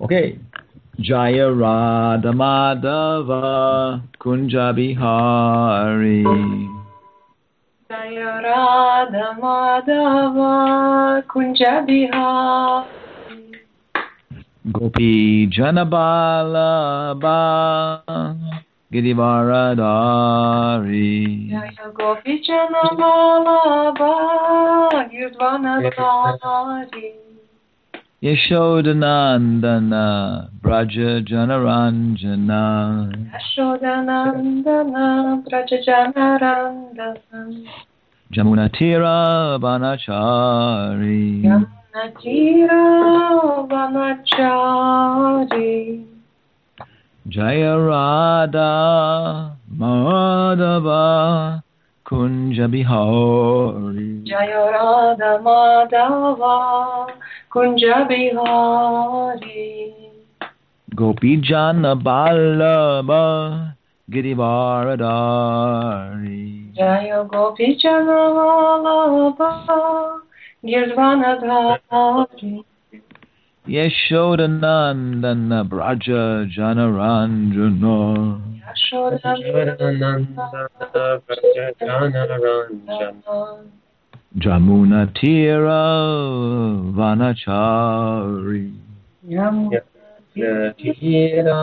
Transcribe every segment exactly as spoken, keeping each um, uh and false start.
Okay. Jaya Radha Madhava Kunja Bihari. Jaya Radha Madhava Kunja Bihari. Gopi Janabala Ba Girivaradari. Jaya Gopi Janabala Ba Girivaradari. Yashodanandana Braja Janaranjana. Yashodanandana Braja Janarandana. Jamunatira Vanachari. Jamunatira Vanachari. Jaya Radha Madhava Kunja Bihari. Jaya Radha Madhava Kunja Bihari. Gopi Jana Ballabha Girivaradari. Jaya Gopi Jana Vallabha Girvanadhari. Yashodanandana Braja Janaranjana. Yashodananda Braja Janaranjana. Jamunatira Vanachari. Yamunatira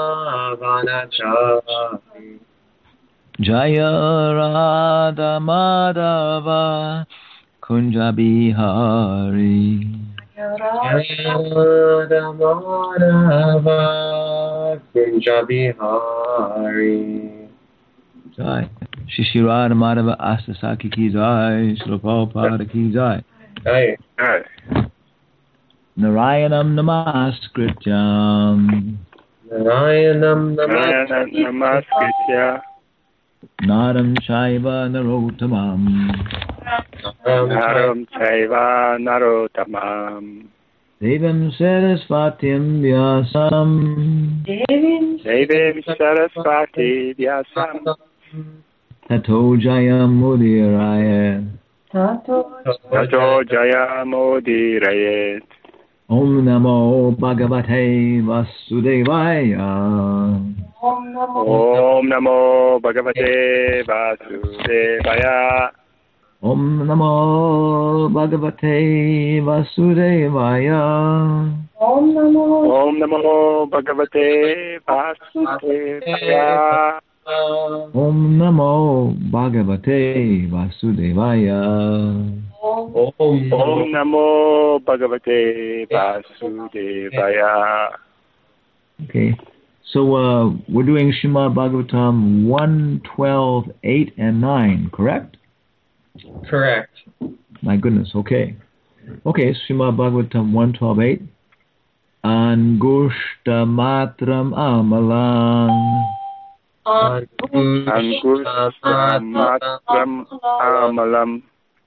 Vanachari. Jaya Radha Madhava Kunja Bihari. Jaya Radha Madhava Kunja Bihari. Jai. Shri Radha Madhava Astasaki ki jai. Srila Prabhupada ki jai. Jai. Jai. Narayanam namaskrityam. Narayanam namaskritya. Naram Chaiva Narottamam. Naram Chaiva Narottamam. Devam Sarasvatim Vyasam. Devim Sarasvati Vyasam. Tato Jayam Mudiraya. Tato Jayam Mudirayet. Om Namo Bhagavate Vasudevaya. Om Namo Bhagavate Vasudevaya. Om Namo Bhagavate Vasudevaya. Om Namo Om Namo Bhagavate Vasudevaya. Om Namo Bhagavate Vasudevaya. Om, Om Namo Bhagavate Vasudevaya. Okay. So uh, we're doing Srimad Bhagavatam one, twelve, eight, and nine, correct? Correct. My goodness, okay. Okay, Srimad Bhagavatam one, twelve, eight. Angushta matram amalam. Angushta matram amalam.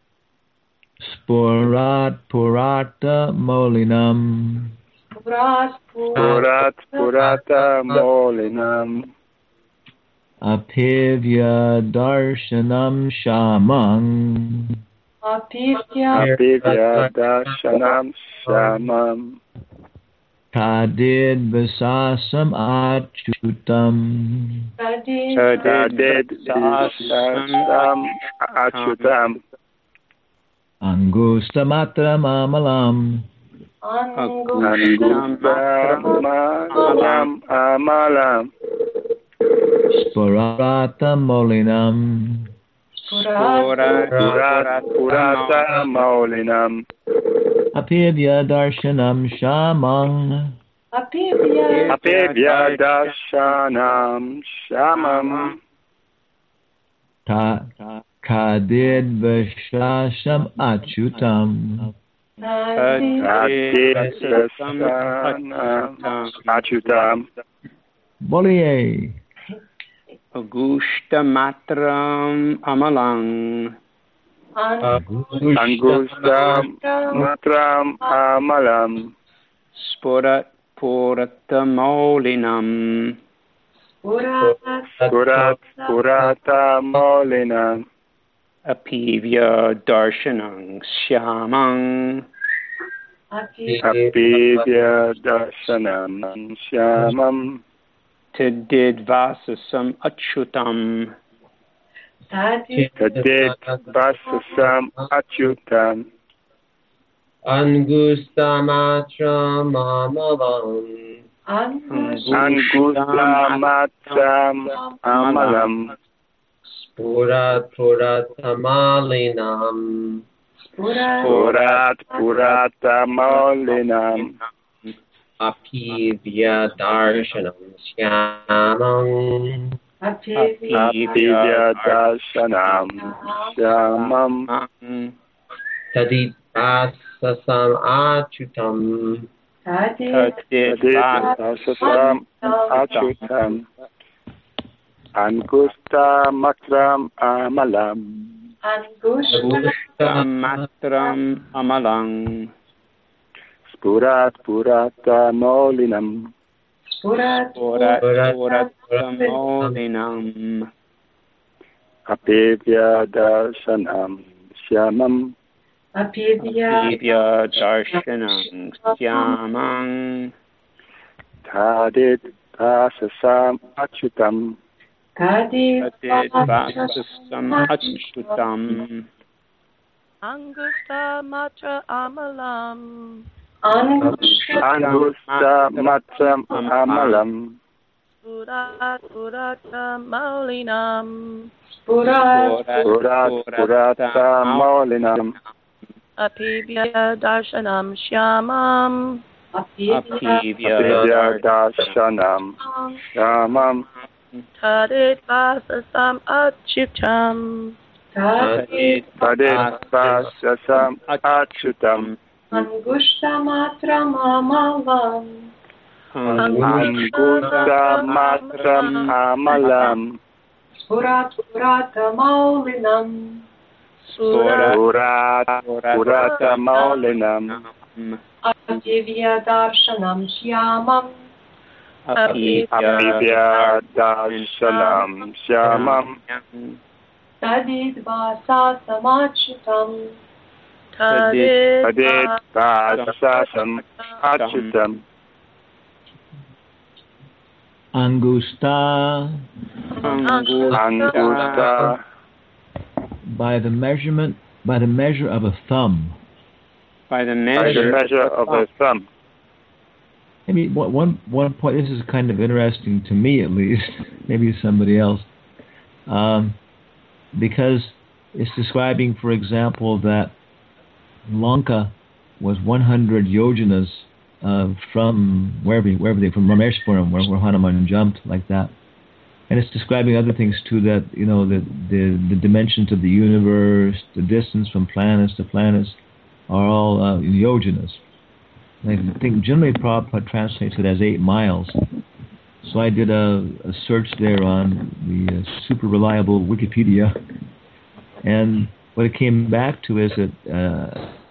Spurat purata molinam. Purat purata molinam. Apivya darshanam shamam. Apivya darshanam shamam. Tadid vasasam achutam. Tadid vasasam achutam. Angustamatram amalam. Angustamatram amalam. Spurata molinam. Purata molinam. Apivya darshanam shamam. Apivya darshanam shamam. Ta kadid vashasam achutam. Kadid vashasam achutam. Boliye. Augusta matram amalang. Angusta matram amalam. Sporat puratamolinam. Purat puratamolinam. Apivya darshanang shyamang. Apivya darshanam shyamam. Tadid vasasam achyutam. Tadid vasasam achyutam. Angustamatram amalam. Angustamatram amalam. Spurat puratamalinam. Purat puratamolinam. Apivya darshanam syamam. Apivya darshanam shyamam. Tadit vasasam achyutam. Tadid vasasam achyutam. Angustamatram amalam. Angustamatram amalang. Spurat puratamolinam. Spurat puratamolinam. Apivya darshanam shyamam. Apivya darshanam syamang. Tadid vasasam achyutam. Tadid vasasam achyutam. Angustamatra amalam. Angustamatram amalam. Purat puratamolinam. Purat puratamolinam. Apivya darshanam shyamam. Apivya Apivya darshanam shyamam. Tadid vasasam achyutam. Tadid vasasam achyutam. Angustamatram amalam. Angustamatram amalam. Spurat puratamolinam. Purat puratamolinam. Apivya darshanam shyamam. Apivya darshanam shyamam. Tadid vasasam achyutam. Tadid vasasam achyutam. Angusta, Angusta, by the measurement, by the measure of a thumb. By the by the measure, measure of a thumb. Maybe one, one, one point, this is kind of interesting to me at least, maybe somebody else, um, because it's describing, for example, that Lanka was one hundred yojanas uh, from wherever, wherever they, from Rameshpuram, where, where Hanuman jumped, like that. And it's describing other things too, that, you know, the, the, the dimensions of the universe, the distance from planets to planets, are all uh, yojanas. I think generally Prabhupada translates it as eight miles. So I did a, a search there on the uh, super reliable Wikipedia, and what it came back to is that uh,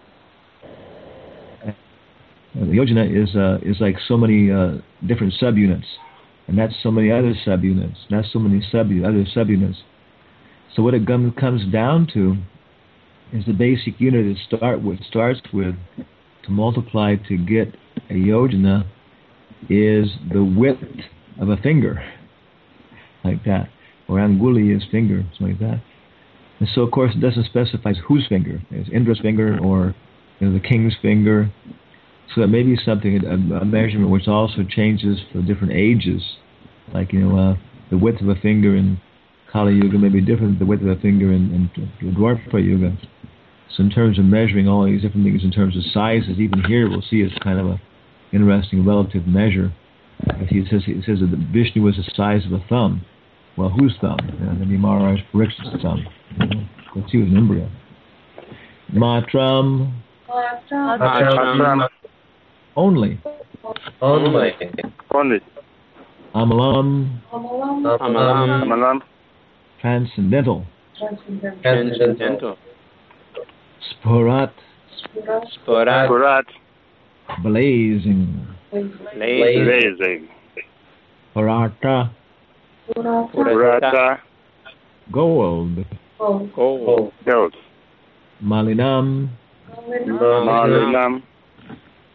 the yojana is uh, is like so many uh, different subunits, and that's so many other subunits, that's so many sub other subunits. So what it comes down to is the basic unit it start with starts with to multiply to get a yojana is the width of a finger, like that, or anguli is finger, something like that. And so, of course, it doesn't specify whose finger. It's Indra's finger or, you know, the king's finger. So that may be something, a, a measurement which also changes for different ages. Like, you know, uh, the width of a finger in Kali Yuga may be different than the width of a finger in, in Dwapara Yuga. So in terms of measuring all these different things in terms of sizes, even here we'll see it's kind of a interesting relative measure. If he says, it says that Vishnu was the size of a thumb. Well, whose thumb? And then Maharaj Parikshit's thumb. Because he was an embryo. Matram. Matram. Only. Only. Only. Amalam. Amalam. Amalam. Amalam. Transcendental. Transcendental. Spurat. Spurat. Purat. Blazing. Blazing. Parata. Purata. Gold. Gold. Gold. Gold. Malinam. Malinam.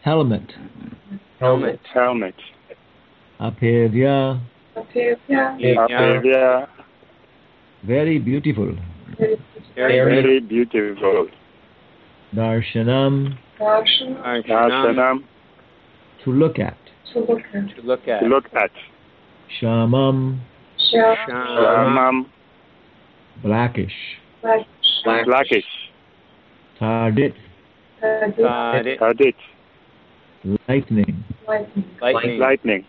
helmet. Helmet. Helmet. Apevya, Apevya, Apevya. very beautiful. Very Very beautiful. Darshanam, Darshanam, Darshanam. to look at. to look at. To look at. To look at. Shamam, Shyam, Shamam. blackish. Black, Blackish. Tardit, Tadit, Tadit. Tadit. lightning. Lightning, Lightning. Lightning.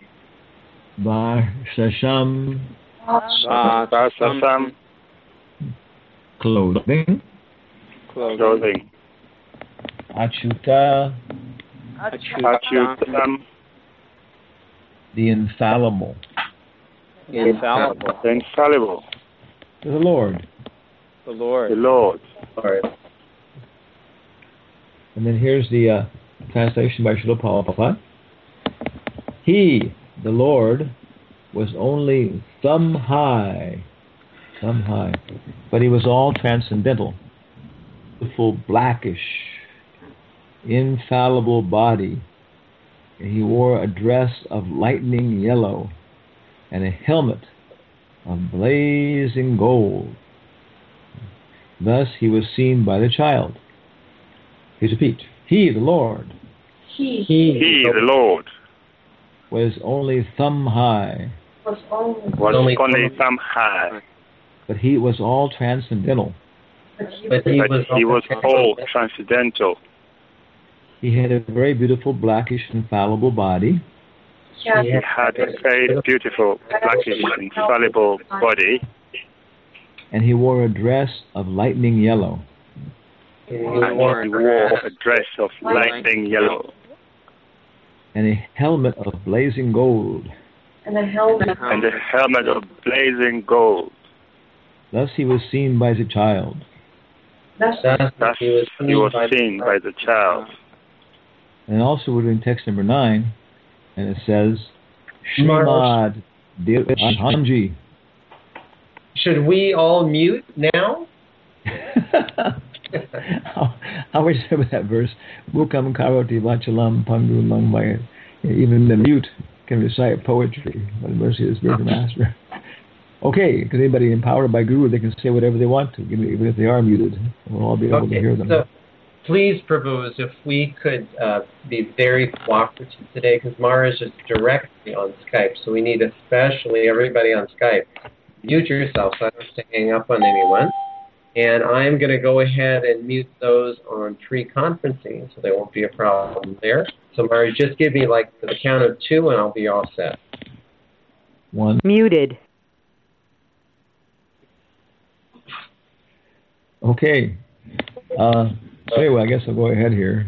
Varsasham, Varsha, Vasasam. clothing. Clothing. Clothing. Achyuta, Achyutam. the infallible. Infallible. Infallible. To the Lord. The Lord. The Lord. Lord. And then here's the uh, translation by Srila Prabhupada. He, the Lord, was only thumb high, thumb high, but he was all transcendental, beautiful blackish, infallible body. And he wore a dress of lightning yellow and a helmet of blazing gold. Thus he was seen by the child. Please repeat. He, the Lord, he, He, the Lord, was only thumb high, was only, was Only- only thumb high, but he was all transcendental. but he, But he but was he was all transcendental. He had a very beautiful blackish infallible body, had He had a very beautiful, blackish, infallible body, and he wore a dress of lightning yellow. He and he wore wore a dress of lightning yellow, and a helmet of blazing gold. and a helmet, and a helmet of blazing gold. Thus he was seen by the child. thus Thus Thus he was he was by the seen by the child. And also we're doing text number nine, and it says, Maharaj. Shrimad Hanji. Should we all mute now? how, how would you say that verse? Mukam karoti vachalam pandu langmaya. Even the mute can recite poetry. What a mercy is great the master. Okay, because anybody empowered by Guru, they can say whatever they want to, even if they are muted. We'll all be able Okay, to hear them. so please, Prabhus, if we could uh, be very cooperative today, because Mara is just directly on Skype, so we need especially everybody on Skype. Mute yourself so I don't have to hang up on anyone. And I'm going to go ahead and mute those on pre-conferencing, so there won't be a problem there. So Mara, just give me like the count of two, and I'll be all set. One. Muted. Okay. Uh, so anyway, I guess I'll go ahead here.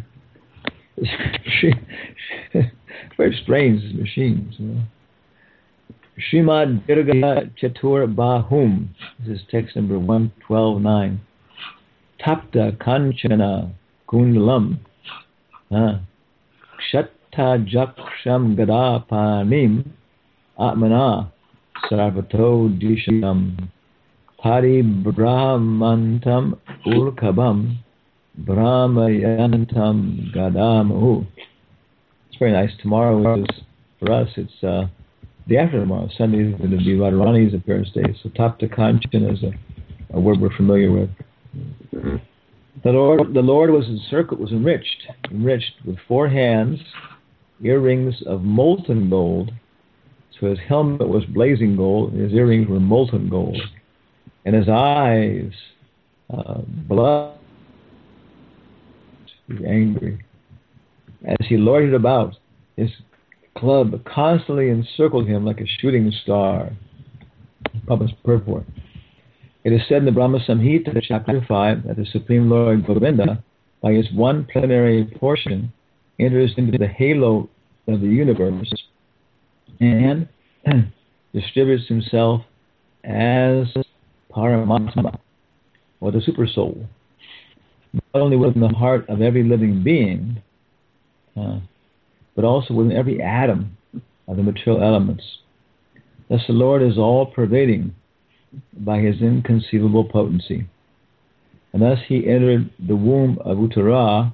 Very strange, these machines. You know. Srimad Dirga Chatur Bahum. This is text number one twelve nine. Tapta Kanchana Kundalam. Uh, Kshatta Jaksham Gadapanim Atmana Sarvato Disham. Hari Brahmantam Urkabam Brahmayantam Gadamu. It's very nice. Tomorrow is, for us, it's uh, the after tomorrow. Sunday is going to be Radharani's appearance day. So Tapta Kanchan is a, a word we're familiar with. The Lord, the Lord was encircled, was enriched, enriched with four hands, earrings of molten gold. So his helmet was blazing gold, and his earrings were molten gold. And his eyes, uh, blood, he was angry. As he loitered about, his club constantly encircled him like a shooting star. Prabhupada's purport. It is said in the Brahma Samhita, chapter five, that the Supreme Lord Govinda, by his one plenary portion, enters into the halo of the universe and distributes himself as Paramatma, or the super soul, not only within the heart of every living being, uh, but also within every atom of the material elements. Thus the Lord is all-pervading by his inconceivable potency. And thus he entered the womb of Uttara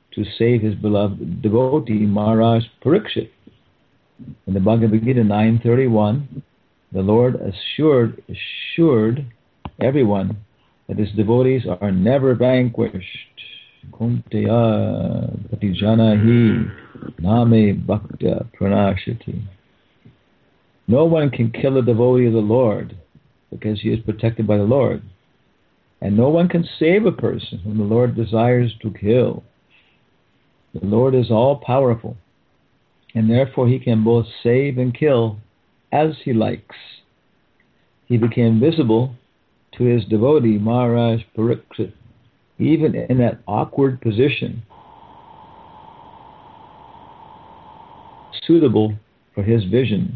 to save his beloved devotee Maharaj Parikshit. In the Bhagavad Gita nine thirty-one, the Lord assured assured everyone that his devotees are never vanquished. Kunteya patijanahi name bhakta pranashati. No one can kill a devotee of the Lord because he is protected by the Lord. And no one can save a person whom the Lord desires to kill. The Lord is all-powerful, and therefore he can both save and kill as he likes. He became visible to his devotee, Maharaj Parikshit, even in that awkward position, suitable for his vision.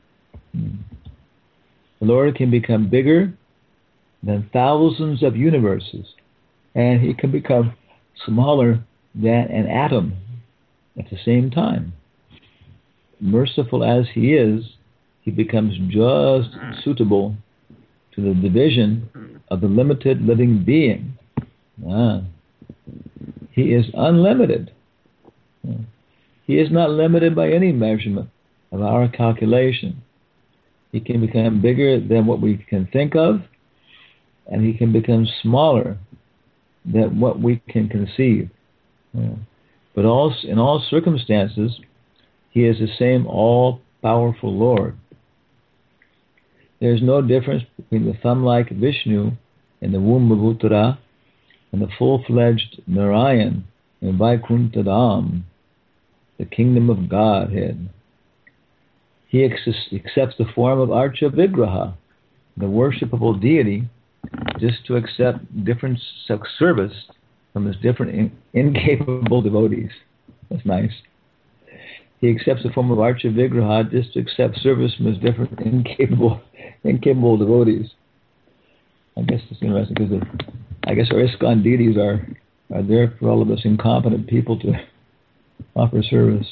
The Lord can become bigger than thousands of universes, and he can become smaller than an atom at the same time. Merciful as he is, he becomes just suitable to the division of the limited living being. Ah. He is unlimited. He is not limited by any measurement of our calculation. He can become bigger than what we can think of, and he can become smaller than what we can conceive. Yeah. But all, in all circumstances, he is the same all-powerful Lord. There is no difference between the thumb-like Vishnu in the womb of Uttara and the full-fledged Narayan in Vaikuntha Dham, the kingdom of Godhead. He accepts the form of Archa Vigraha, the worshipable deity, just to accept different service from his different in, incapable devotees. That's nice. He accepts the form of Archa Vigraha just to accept service from his different incapable incapable devotees. I guess it's interesting because I guess our ISKCON deities are, are there for all of us incompetent people to offer service.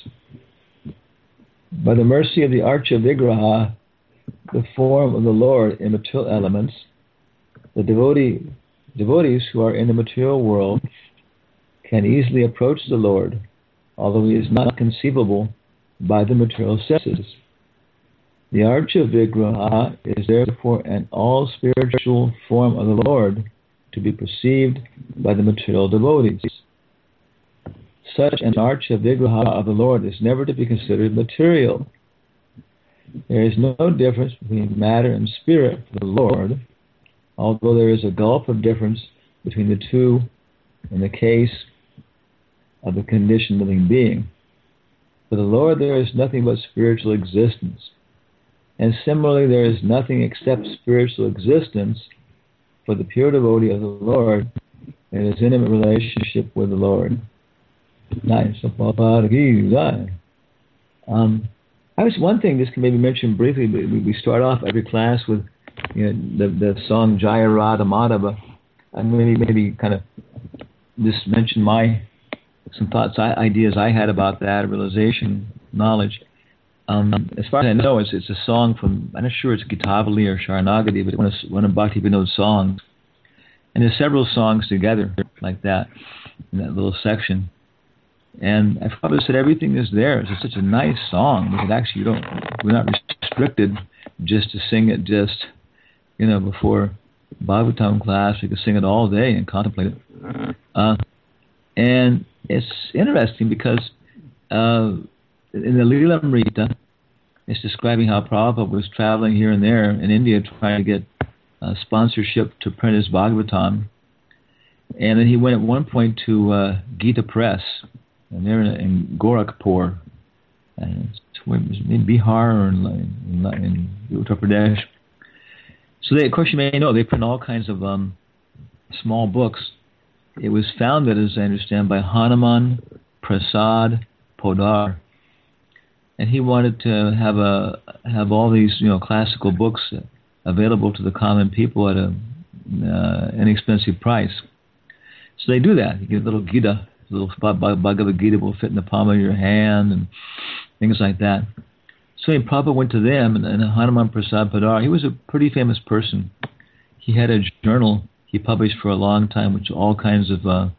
By the mercy of the Archa Vigraha, the form of the Lord in material elements, the devotee, devotees who are in the material world can easily approach the Lord, although he is not conceivable by the material senses. The Archa Vigraha is therefore an all-spiritual form of the Lord to be perceived by the material devotees. Such an Archa Vigraha of the Lord is never to be considered material. There is no difference between matter and spirit for the Lord, although there is a gulf of difference between the two in the case of the conditioned living being. For the Lord there is nothing but spiritual existence. And similarly, there is nothing except spiritual existence for the pure devotee of the Lord in his intimate relationship with the Lord. Nice. Um, I was one thing, this can maybe mention briefly, but we start off every class with you know, the, the song Jaya Radha Madhava. I maybe maybe kind of just mention my some thoughts, ideas I had about that, realization, knowledge. Um, as far as I know, it's it's a song from, I'm not sure it's Gitavali or Sharanagati, but one of, one of Bhaktivinoda's songs. And there's several songs together like that, in that little section. And I've probably said everything is there. It's such a nice song. We could actually, you don't, we're not restricted just to sing it just, you know, before Bhagavatam class. We could sing it all day and contemplate it. Uh, and it's interesting because uh, in the Lilamrita, it's describing how Prabhupada was traveling here and there in India trying to get uh, sponsorship to print his Bhagavatam. And then he went at one point to uh, Gita Press, and they're in, in Gorakhpur, and it's in Bihar or in, in, in Uttar Pradesh. So they, of course, you may know, they print all kinds of um, small books. It was founded, as I understand, by Hanuman Prasad Podar. And he wanted to have a have all these, you know, classical books available to the common people at a uh, inexpensive price. So they do that. You get a little Gita, a little Bhagavad Gita will fit in the palm of your hand and things like that. So he probably went to them, and, and Hanuman Prasad Padar, he was a pretty famous person. He had a journal he published for a long time, which all kinds of uh,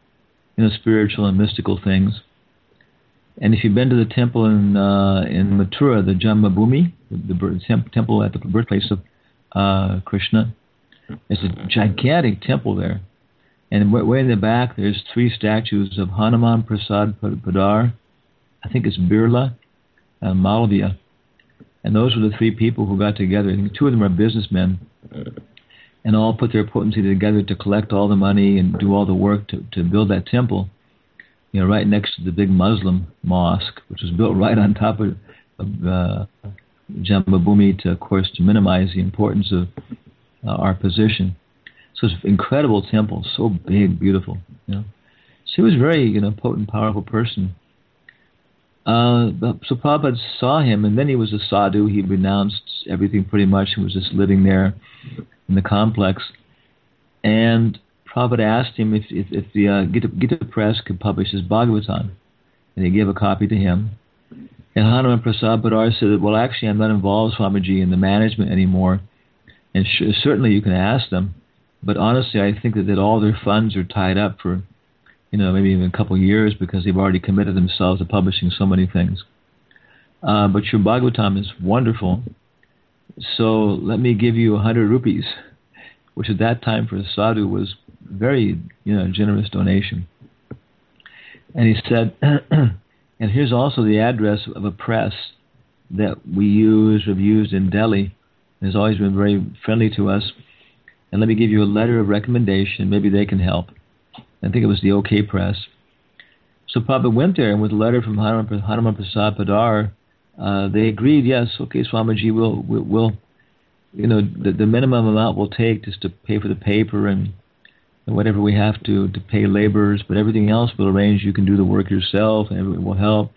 you know, spiritual and mystical things. And if you've been to the temple in uh, in Mathura, the Jambabhumi, the, the temp- temple at the birthplace of uh, Krishna, there's a gigantic temple there. And way in the back, there's three statues of Hanuman Prasad Padar, I think it's Birla, and Malavya. And those were the three people who got together. I think two of them are businessmen, and all put their potency together to collect all the money and do all the work to, to build that temple, you know, right next to the big Muslim mosque, which was built right on top of, of uh, Jambabhumi, to, of course, to minimize the importance of uh, our position. So it's an incredible temple, so big, beautiful. You know, so he was a very, you know, potent, powerful person. Uh, so Prabhupada saw him, and then he was a sadhu. He renounced everything pretty much and was just living there in the complex. And Prabhupada asked him if if, if the uh, Gita, Gita Press could publish his Bhagavatam, and they gave a copy to him. And Hanuman Prasad Padar said, well, actually, I'm not involved, Swamiji, in the management anymore, and sh- certainly you can ask them. But honestly, I think that, that all their funds are tied up for, you know, maybe even a couple of years, because they've already committed themselves to publishing so many things. Uh, but your Bhagavatam is wonderful, so let me give you a hundred rupees, which at that time for a sadhu was very, you know, generous donation. And he said, and here's also the address of a press that we use, have used in Delhi, and has always been very friendly to us. And let me give you a letter of recommendation. Maybe they can help. I think it was the OK Press. So Prabhupada went there, and with a letter from Hanuman, Hanuman Prasad Padar, uh, they agreed, yes, okay, Swamiji, we'll, we'll, we'll you know, the, the minimum amount we'll take just to pay for the paper and, and whatever we have to, to pay laborers, but everything else we'll arrange. You can do the work yourself, and everyone will help.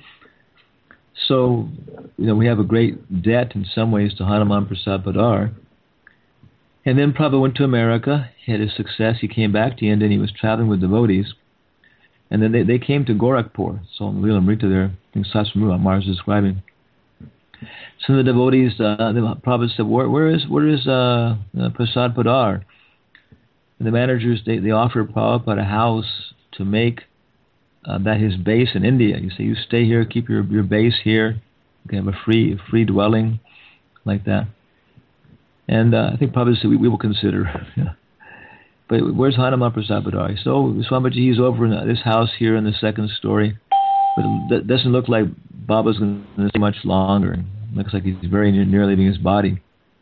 So, you know, we have a great debt in some ways to Hanuman Prasad Padar. And then Prabhupada went to America, he had his success, he came back to India, and he was traveling with devotees. And then they, they came to Gorakhpur, so in Leela Amrita there, I think Satsumru Mars is describing. So the devotees, uh, the Prabhupada said, where, where is where is uh, uh, Prasad Padar? And the managers, they, they offered Prabhupada a house to make uh, that his base in India. You say, you stay here, keep your, your base here, you can have a free, free dwelling like that. And uh, I think Prabhupada said, we, we will consider. But where's Hanuman Prasad Padar? So Swamiji, he's over in this house here in the second story. But it doesn't look like Baba's going to stay much longer. It looks like he's very near, near leaving his body.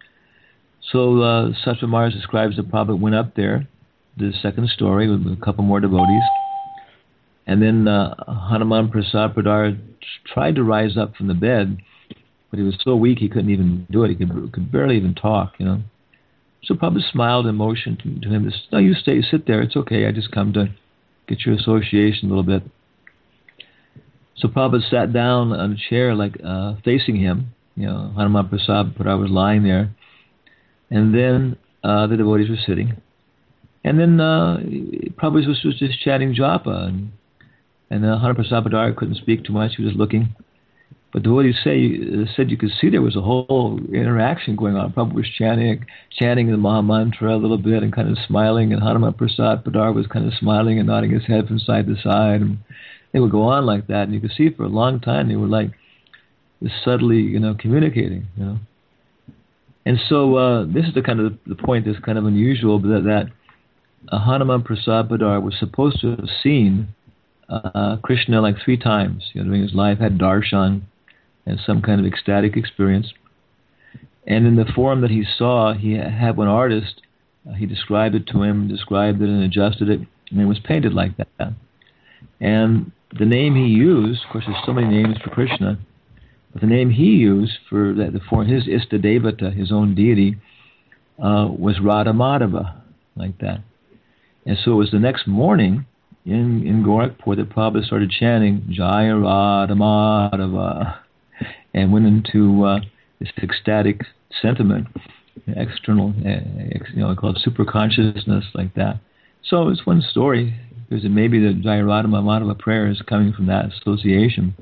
So uh, Sattva Mars describes that Prabhupada went up there, the second story, with a couple more devotees. And then uh, Hanuman Prasad Padar tried to rise up from the bed, but he was so weak he couldn't even do it. He could, could barely even talk, you know. So Prabhupada smiled and motioned to, to him, no, you stay, sit there, it's okay, I just come to get your association a little bit. So Prabhupada sat down on a chair, like uh, facing him, you know, Hanuman Prasad Padar was lying there, and then uh, the devotees were sitting. And then uh, Prabhupada was, was just chatting japa, and, and uh, Hanuman Prasad Padar couldn't speak too much, he was looking. But the devotees say, uh, said you could see there was a whole interaction going on. Prabhupada was chanting, chanting the Maha Mantra a little bit and kind of smiling, and Hanuman Prasad Padar was kind of smiling and nodding his head from side to side. And they would go on like that, and you could see for a long time they were like subtly, you know, communicating, you know. And so uh, this is the kind of the point that's kind of unusual, but that, that uh, Hanuman Prasad Padar was supposed to have seen uh, Krishna like three times, you know, during his life, had darshan and some kind of ecstatic experience. And in the form that he saw, he had one artist, uh, he described it to him, described it and adjusted it, and it was painted like that. And the name he used, of course there's so many names for Krishna, but the name he used for that, for his Istadevata, his own deity, uh, was Radha Madhava, like that. And so it was the next morning in, in Gorakhpur that Prabhupada started chanting Jaya Radha Madhava, and went into uh, this ecstatic sentiment, external, uh, you know, called super consciousness, like that. So it's one story, because it may be that Jaya Radha Madhava prayer is coming from that association.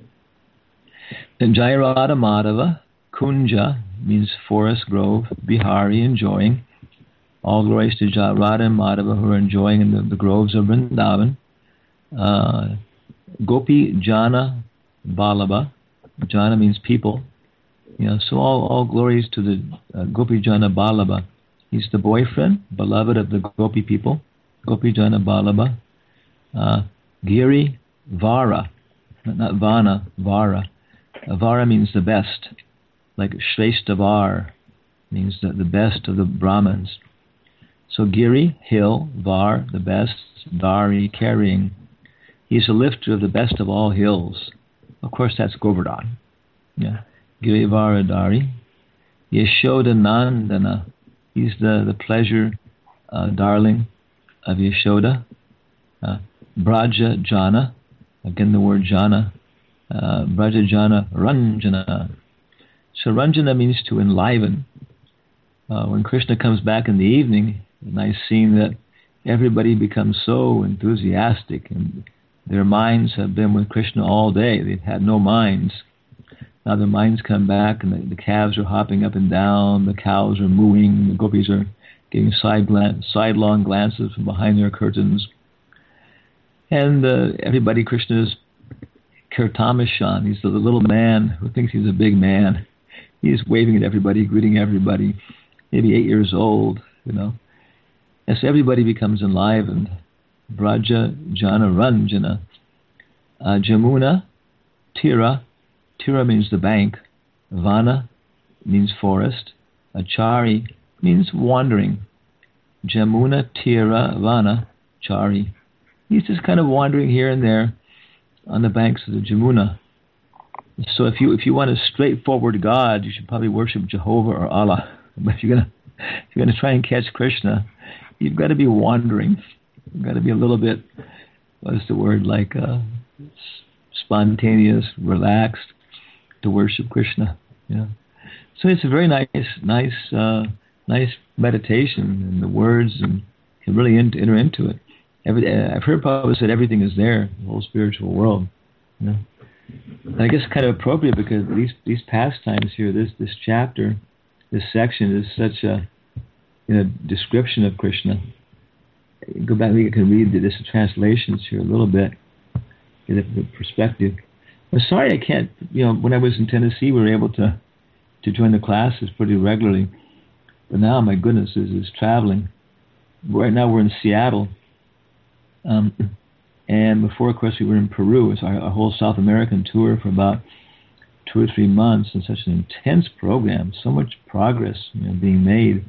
And Jaya Radha Madhava, Kunja, means forest, grove, Bihari, enjoying. All glories to Jaya Radha and Madhava who are enjoying in the, the groves of Vrindavan. uh, Gopi Jana Balaba. Jana means people. You know, so all, all glories to the uh, Gopi Jana Balaba. He's the boyfriend, beloved of the Gopi people. Gopi Jana Balaba. Uh, Giri Vara, not Vana, Vara. Uh, Vara means the best, like Shresthavar means the, the best of the Brahmins. So Giri, hill, Var, the best, Dari, carrying. He's a lifter of the best of all hills. Of course, that's Govardhan. Yeah. Giri Vara Dari. Yashoda Nandana. He's the, the pleasure uh, darling of Yashoda. Uh, Braja Jana. Again, the word Jana. Uh, Braja Jana Ranjana. So Ranjana means to enliven. Uh, when Krishna comes back in the evening, a nice scene that everybody becomes so enthusiastic, and their minds have been with Krishna all day. They've had no minds. Now their minds come back, and the, the calves are hopping up and down, the cows are mooing, the gopis are giving side glance, sidelong glances from behind their curtains. And uh, everybody, Krishna's Kirtamashan, he's the little man who thinks he's a big man. He's waving at everybody, greeting everybody, maybe eight years old, you know. And so everybody becomes enlivened. Braja Jana Ranjana. Uh, Jamuna, Tira. Tira means the bank. Vana means forest. Achari means wandering. Jamuna, Tira, Vana, Chari. He's just kind of wandering here and there on the banks of the Jamuna. So if you if you want a straightforward God, you should probably worship Jehovah or Allah. But if you're gonna if you're gonna try and catch Krishna, you've got to be wandering. You've got to be a little bit, what's the word, like uh, spontaneous, relaxed to worship Krishna. Yeah. So it's a very nice, nice, uh, nice meditation, and the words, and you can really enter, enter into it. Every, uh, I've heard Prabhupada said everything is there, the whole spiritual world. You know? And I guess it's kind of appropriate because these these pastimes here, this this chapter, this section is such a you know description of Krishna. Go back, we can read the, this translations here a little bit, get the perspective. I'm sorry I can't. You know, when I was in Tennessee, we were able to to join the classes pretty regularly, but now, my goodness, is is traveling. Right now, we're in Seattle. Um, and before, of course, we were in Peru. It's our, our whole South American tour for about two or three months, and such an intense program, so much progress you know, being made.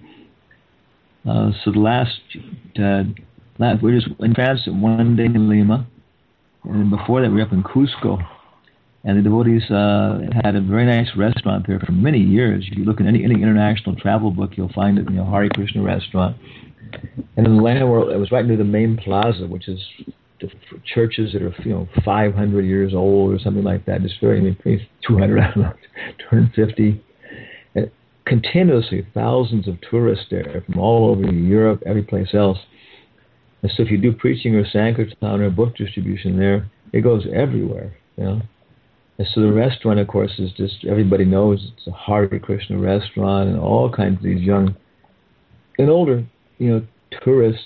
Uh, so the last, uh, last, we were just in France one day in Lima, and before that we were up in Cusco, and the devotees uh, had a very nice restaurant there for many years. If you look at any any international travel book, you'll find it, you know, Hare Krishna restaurant. And in the land world, it was right near the main plaza, which is the churches that are, you know, five hundred years old or something like that. Just very, I mean, two hundred, I don't know, two hundred fifty. And continuously, thousands of tourists there from all over Europe, every place else. And so if you do preaching or Sankirtan or book distribution there, it goes everywhere, you know. And so the restaurant, of course, is just, everybody knows it's a Hare Krishna restaurant, and all kinds of these young and older, you know, tourists.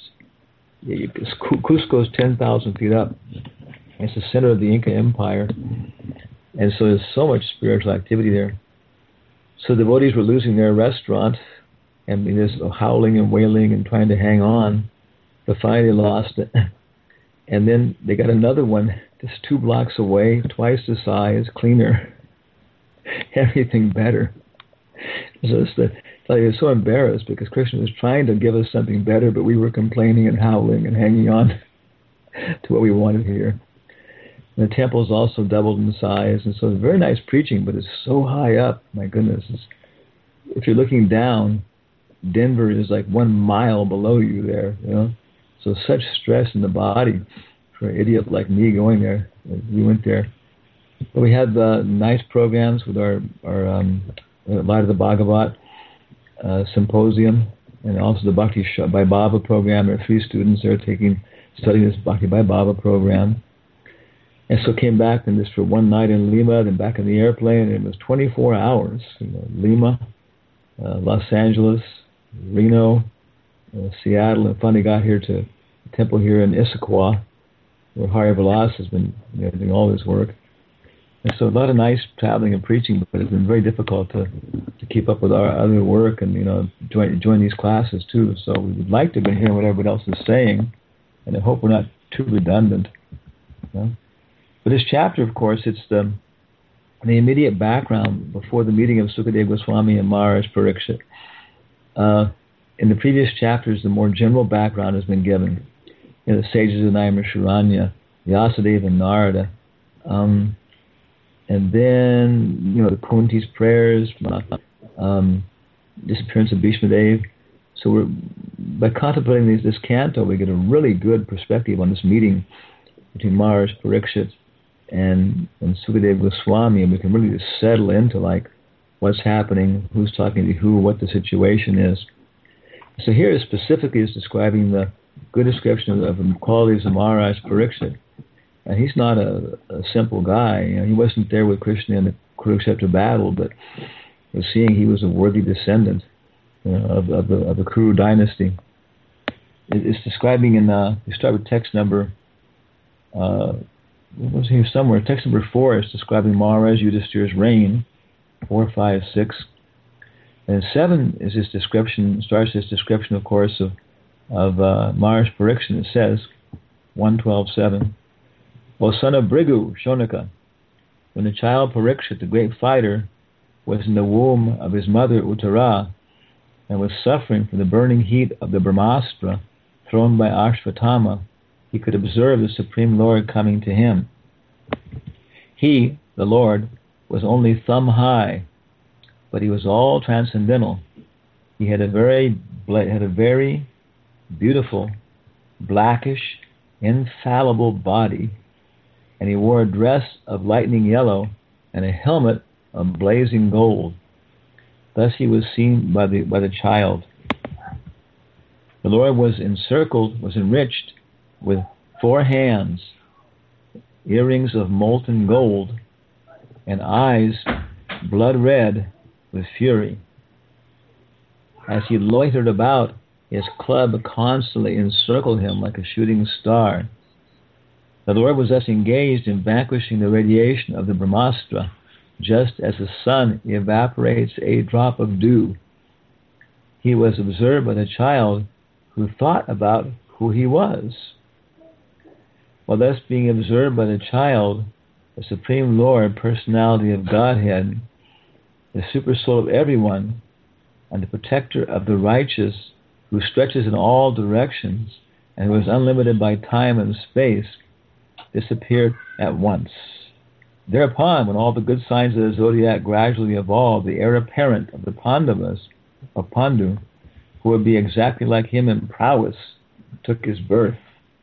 Cusco is ten thousand feet up. It's the center of the Inca Empire. And so there's so much spiritual activity there. So devotees were losing their restaurant, and there's howling and wailing and trying to hang on. But finally they lost it. And then they got another one just two blocks away, twice the size, cleaner, everything better. So it's the, like, I was so embarrassed because Krishna was trying to give us something better, but we were complaining and howling and hanging on to what we wanted here. And the temple's also doubled in size, and so it's very nice preaching, but it's so high up. My goodness, it's, if you're looking down, Denver is like one mile below you there. You know, so such stress in the body for an idiot like me going there. We went there, but we had uh, nice programs with our our um, Light of the Bhagavat uh, symposium, and also the Bhakti by Baba program. There are three students there taking studying this Bhakti by Baba program. And so came back and just for one night in Lima, then back in the airplane, and it was twenty-four hours. You know, Lima, uh, Los Angeles, Reno, uh, Seattle, and finally got here to the temple here in Issaquah. where Hari Vilas has been you know, doing all this work. And so a lot of nice traveling and preaching, but it's been very difficult to, to keep up with our other work and, you know, join, join these classes too. So we would like to be hearing what everybody else is saying, and I hope we're not too redundant. You know? But this chapter, of course, it's the, the immediate background before the meeting of Sukadeva Goswami and Maharaj Pariksit. Uh, in the previous chapters, the more general background has been given. You know, the sages of Naimisharanya, Vyasadeva and Narada, um, and then, you know, the Kunti's prayers, um, disappearance of Bhishma Dev. So we're, by contemplating these, this canto, we get a really good perspective on this meeting between Maharaj Pariksit and, and Sukadeva Goswami, and we can really just settle into, like, what's happening, who's talking to who, what the situation is. So here specifically is describing the good description of, of the qualities of Maharaj Pariksit. And he's not a, a simple guy. You know, he wasn't there with Krishna in the Kurukshetra battle, but we're seeing he was a worthy descendant you know, of, of the of the Kuru dynasty. It, it's describing in, uh, you start with text number, uh, it was here somewhere, text number four is describing Maharaj Yudhishthira's reign, four, five, six. And seven is his description, starts his description, of course, of, of uh, Maharaj Pariksit. It says, one twelve seven. O son of Bhrigu, Shonaka, when the child Pariksit, the great fighter, was in the womb of his mother Uttara and was suffering from the burning heat of the Brahmastra thrown by Ashvatthama, he could observe the Supreme Lord coming to him. He, the Lord, was only thumb high, but he was all transcendental. He had a very had a very beautiful, blackish, infallible body, and he wore a dress of lightning yellow and a helmet of blazing gold. Thus he was seen by the by the child. The Lord was encircled, was enriched with four hands, earrings of molten gold, and eyes blood red with fury. As he loitered about, his club constantly encircled him like a shooting star. The Lord was thus engaged in vanquishing the radiation of the Brahmastra, just as the sun evaporates a drop of dew. He was observed by the child who thought about who he was. While thus being observed by the child, the Supreme Lord, personality of Godhead, the super soul of everyone, and the protector of the righteous, who stretches in all directions and who is unlimited by time and space, disappeared at once. Thereupon, when all the good signs of the zodiac gradually evolved, the heir apparent of the Pandavas, of Pandu, who would be exactly like him in prowess, took his birth.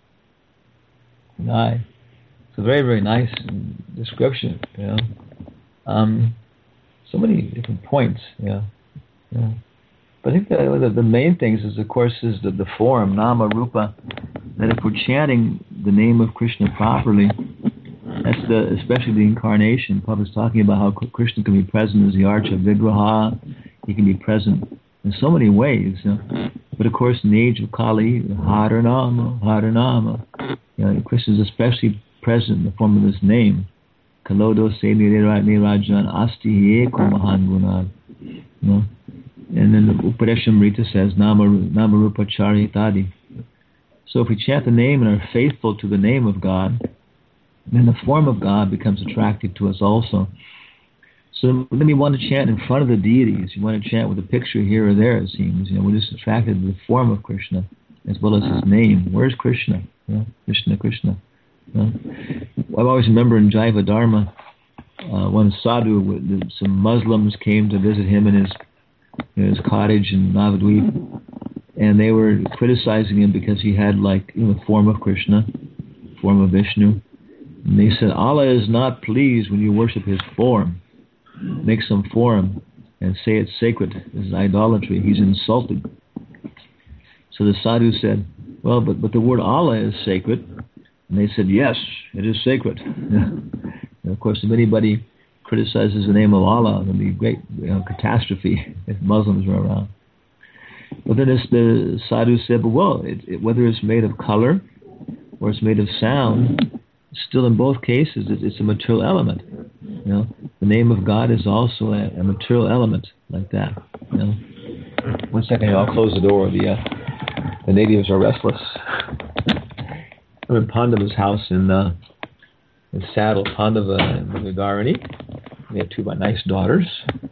Aye. It's a very, very nice description, you know. Um, so many different points, yeah. yeah. But I think that the, the main things is, of course, is the, the form, Nama Rupa, that if we're chanting the name of Krishna properly, that's the, especially the incarnation. Prabhupada's talking about how Krishna can be present as the Archa Vigraha. He can be present in so many ways. You know? But of course, in the age of Kali, Haranama, Haranama, you know, Krishna is especially present in the form of his name. Kalodo se nirajan asti eko mahan gunad. You know? And then the Upadeshamrita says, Nama, Nama Rupa Charitadi. So if we chant the name and are faithful to the name of God, then the form of God becomes attractive to us also. So then we want to chant in front of the deities. You want to chant with a picture here or there, it seems. You know, we're just attracted to the form of Krishna as well as his name. Where's Krishna? You know, Krishna, Krishna. You know? I always remember in Jaiva Dharma, uh, one sadhu, some Muslims came to visit him in his, in his cottage in Navadvip, and they were criticizing him because he had, like, you know, the form of Krishna, form of Vishnu. And they said, Allah is not pleased when you worship his form. Make some form and say it's sacred. This is idolatry. He's insulted. So the sadhu said, well, but, but the word Allah is sacred. And they said, yes, it is sacred. And of course, if anybody criticizes the name of Allah, it will be a great, you know, catastrophe if Muslims are around. But then this, the sadhu said, well, it, it, whether it's made of color, or it's made of sound, still in both cases it's a material element. You know, the name of God is also a, a material element like that. You know. One second here, I'll close the door. The uh, the natives are restless. I'm in Pandava's house in uh, in Saddle, Pandava and Vigarani. We have two of my nice daughters,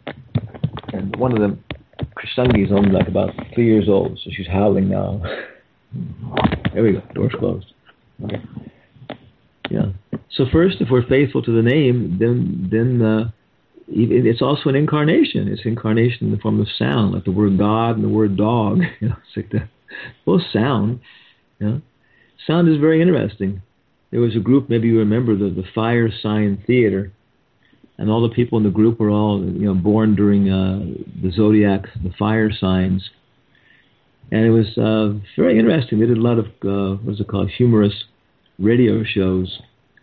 and one of them, Krishnangi, is only like about three years old, so she's howling now. There we go. Door's closed. Okay. Yeah. So first, if we're faithful to the name, then then uh, it's also an incarnation. It's incarnation in the form of sound, like the word God and the word dog. You know, it's like that. Both sound. You know. Sound is very interesting. There was a group, maybe you remember, the, the Fire Sign Theater, and all the people in the group were all, you know, born during uh, the zodiac, the fire signs. And it was uh, very interesting. They did a lot of, uh, what's it called, humorous radio shows.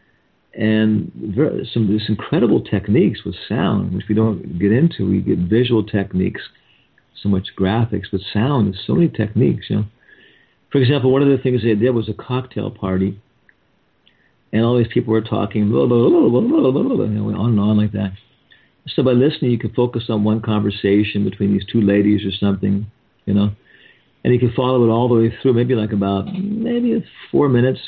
And very, some this incredible techniques with sound, which we don't get into. We get visual techniques, so much graphics, but sound is so many techniques, you know. For example, one of the things they did was a cocktail party, and all these people were talking, blah, blah, blah, blah, blah, blah, blah, you know, on and on like that. So by listening, you could focus on one conversation between these two ladies or something, you know, and you could follow it all the way through, maybe like about, maybe four minutes.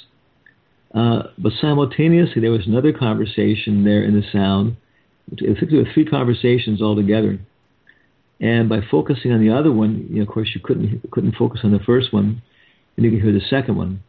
Uh, but simultaneously, there was another conversation there in the sound. I think there were three conversations altogether. And by focusing on the other one, you know, of course, you couldn't couldn't focus on the first one, and you could hear the second one.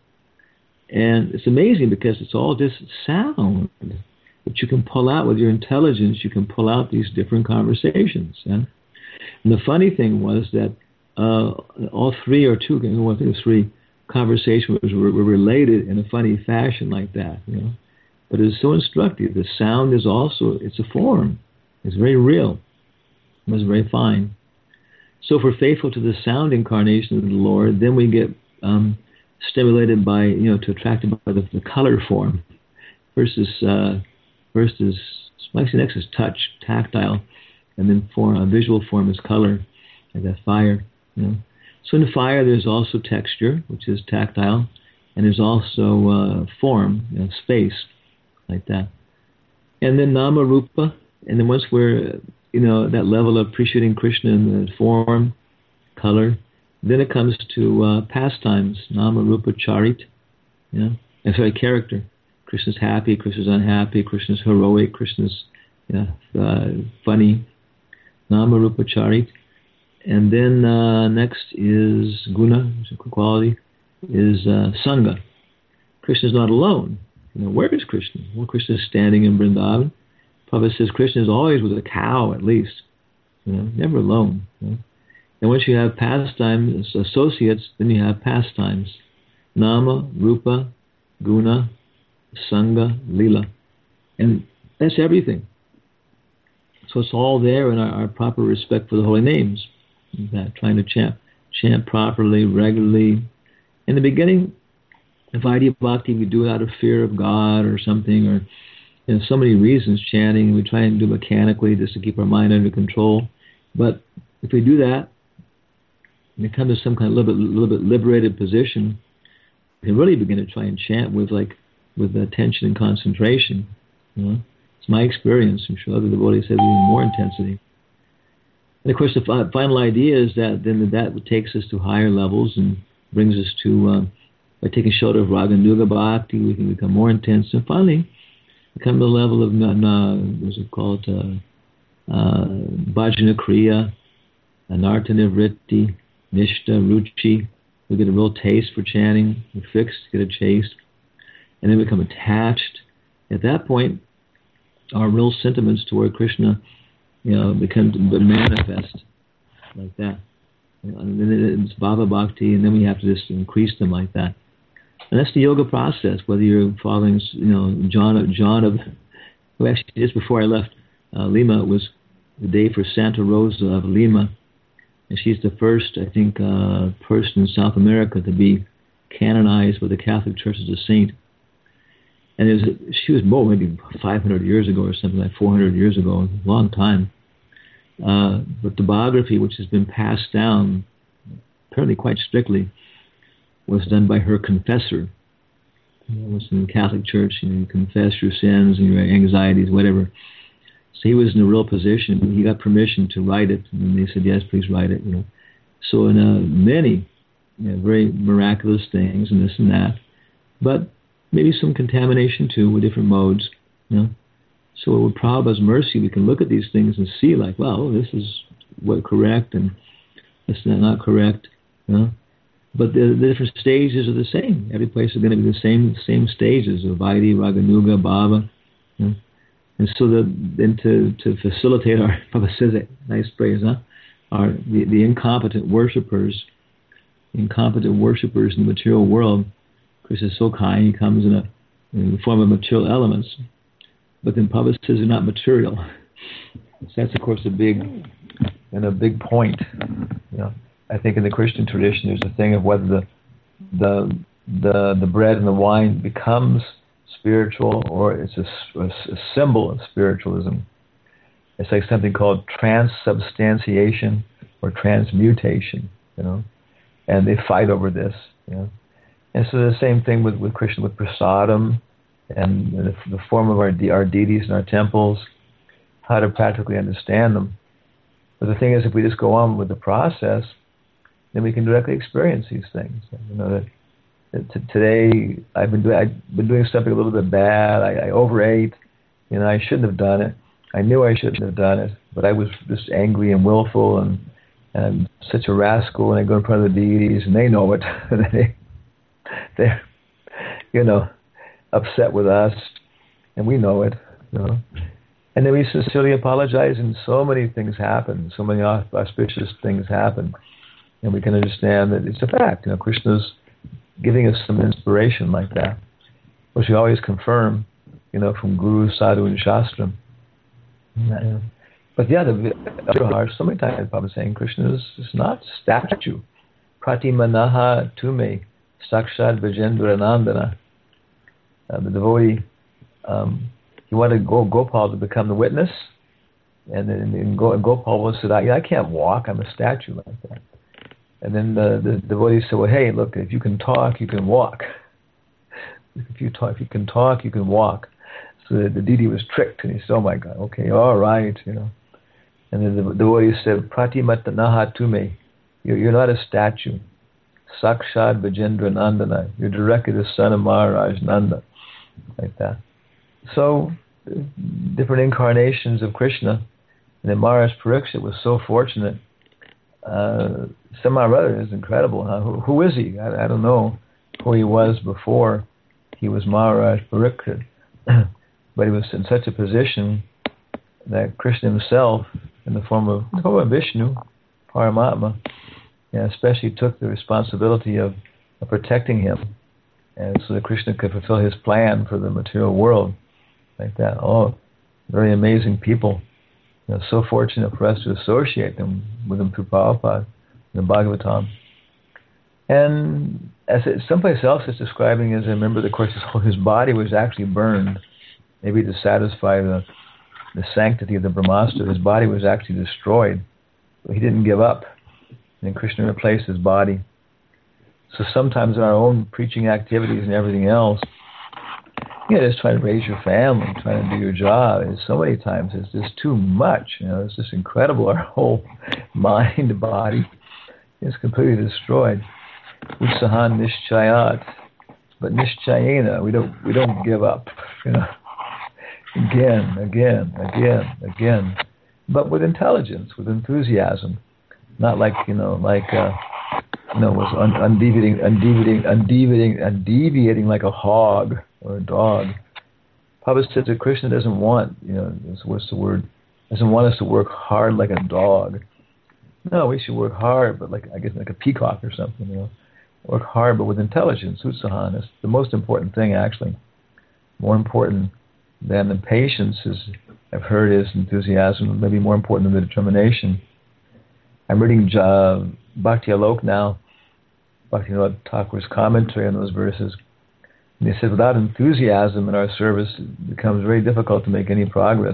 And it's amazing because it's all just sound that you can pull out with your intelligence. You can pull out these different conversations. Yeah? And the funny thing was that uh, all three or two, I think it was three conversations were, were related in a funny fashion like that. You know, but it's so instructive. The sound is also, it's a form. It's very real. It was very fine. So if we're faithful to the sound incarnation of the Lord, then we get um, stimulated by, you know, to attracted by the, the color form. Versus, uh, versus, actually next is touch, tactile, and then form, a visual form is color, like that fire. You know. So in the fire, there's also texture, which is tactile, and there's also uh, form, you know, space, like that. And then nama rupa, and then once we're, you know, that level of appreciating Krishna in the form, color, then it comes to uh, pastimes, nama rupa charit, you know, and sorry, character. Krishna's happy, Krishna's unhappy, Krishna's heroic, Krishna's, you know, uh, funny, nama rupa charit. And then uh, next is guna, quality, is uh, sangha. Krishna's not alone. You know, where is Krishna? Well, Krishna is standing in Vrindavan. Prabhupada says Krishna is always with a cow, at least. You know, never alone. You know? And once you have pastimes, associates, then you have pastimes. Nama, Rupa, Guna, Sangha, Lila. And that's everything. So it's all there in our, our proper respect for the holy names. That, trying to chant, chant properly, regularly. In the beginning, if Vaidya Bhakti, we do it out of fear of God or something, or you know, so many reasons chanting. We try and do mechanically just to keep our mind under control. But if we do that, and it comes to some kind of little bit, little bit liberated position, we can really begin to try and chant with like with attention and concentration. You know? It's my experience. I'm sure other devotees have even more intensity. And of course, the fi- final idea is that then that takes us to higher levels and brings us to, uh, by taking shelter of Raganuga Bhakti, we can become more intense. And finally, become the level of, na, na, what's it called, uh, uh, Bhajana Kriya, Anartha Nivritti, Nishta, Ruchi. We get a real taste for chanting. We fix, get a taste. And then become attached. At that point, our real sentiments toward Krishna, you know, become manifest like that. And then it's Bhava Bhakti, and then we have to just increase them like that. And that's the yoga process, whether you're following, you know, John, John of, well, actually just before I left uh, Lima, it was the day for Santa Rosa of Lima. And she's the first, I think, uh, person in South America to be canonized by the Catholic Church as a saint. And it was, she was more, maybe five hundred years ago or something, like four hundred years ago, a long time. Uh, but the biography, which has been passed down, apparently quite strictly, was done by her confessor, You know, it's in the Catholic Church, you know, you confess your sins and your anxieties, whatever. So he was in a real position. He got permission to write it, and they said, yes, please write it. You know, so in uh, many you know, very miraculous things and this and that, but maybe some contamination too with different modes. You know, so with Prabhupada's mercy, we can look at these things and see, like, well, this is what correct and this is not correct. You know, but the, the different stages are the same. Every place is going to be the same same stages of Vaidhi, Raganuga, Bhava. You know? And so the, then to, to facilitate our, Papa says it, nice phrase, huh? Our, the, the incompetent worshippers, incompetent worshippers in the material world, Krishna is so kind, he comes in, a, in the form of material elements. But then Papa says they're not material. So that's, of course, a big, and a big point. You know, I think in the Christian tradition, there's a thing of whether the, the, the, the bread and the wine becomes spiritual, or it's a, a, a symbol of spiritualism. It's like something called transubstantiation or transmutation, you know, and they fight over this, you know. And so the same thing with, with Krishna, with prasadam, and the, the form of our, our deities in our temples, how to practically understand them. But the thing is, if we just go on with the process, then we can directly experience these things. You know, that today, I've been doing I've been doing something a little bit bad. I, I overate. You know, I shouldn't have done it. I knew I shouldn't have done it, but I was just angry and willful and and such a rascal. And I go in front of the deities, and they know it. they they're you know upset with us, and we know it. You know, and then we sincerely apologize, and so many things happen. So many auspicious things happen, and we can understand that it's a fact. You know, Krishna's giving us some inspiration like that, which we always confirm, you know, from Guru, Sadhu, and Shastra. Yeah. But yeah, the Vigrahar, so many times Papa is saying Krishna is, is not statue. Pratimanaha tume, sakshad vijenduranandana. Uh, the devotee, um, he wanted Go, Gopal to become the witness, and then and Go, Gopal said, I, I can't walk, I'm a statue like that. And then the, the devotee said, well, hey, look, if you can talk, you can walk. If you talk, if you can talk, you can walk. So the, the deity was tricked, and he said, oh my God, okay, all right, you know. And then the, the devotee said, Pratimatanaha tume, you're, you're not a statue. Sakshad Vajendra Nandana, you're directly the son of Maharaj Nanda, like that. So different incarnations of Krishna. And then Maharaj Pariksit was so fortunate. Uh, somehow or other is incredible. Huh? Who, who is he? I, I don't know who he was before he was Maharaj Pariksit. But he was in such a position that Krishna himself, in the form of, the form of Vishnu, Paramatma, yeah, especially took the responsibility of, of protecting him, and so that Krishna could fulfill his plan for the material world, like that. Oh, very amazing people. You know, so fortunate for us to associate them with them through Prabhupada, the Bhagavatam. And as it, someplace else it's describing, as I remember, of course, his, his body was actually burned, maybe to satisfy the the sanctity of the Brahmastra. His body was actually destroyed, but he didn't give up. And Krishna replaced his body. So sometimes in our own preaching activities and everything else, you know, just trying to raise your family, trying to do your job, and so many times it's just too much. You know, it's just incredible. Our whole mind, body is completely destroyed. Utsahan nishchayat, but nishchayena, we don't we don't give up. You know, again, again, again, again, but with intelligence, with enthusiasm, not like you know, like uh, you know, was un- undeviating, undeviating, undeviating, undeviating like a hog or a dog. Prabhupada said that Krishna doesn't want, you know, what's the word? Doesn't want us to work hard like a dog. No, we should work hard, but like I guess like a peacock or something, you know. Work hard, but with intelligence. Utsahan is the most important thing, actually. More important than the patience, is I've heard, is enthusiasm. Maybe more important than the determination. I'm reading uh, Bhakti Alok now, Bhaktivinoda Thakur's commentary on those verses. And he said, without enthusiasm in our service, it becomes very difficult to make any progress.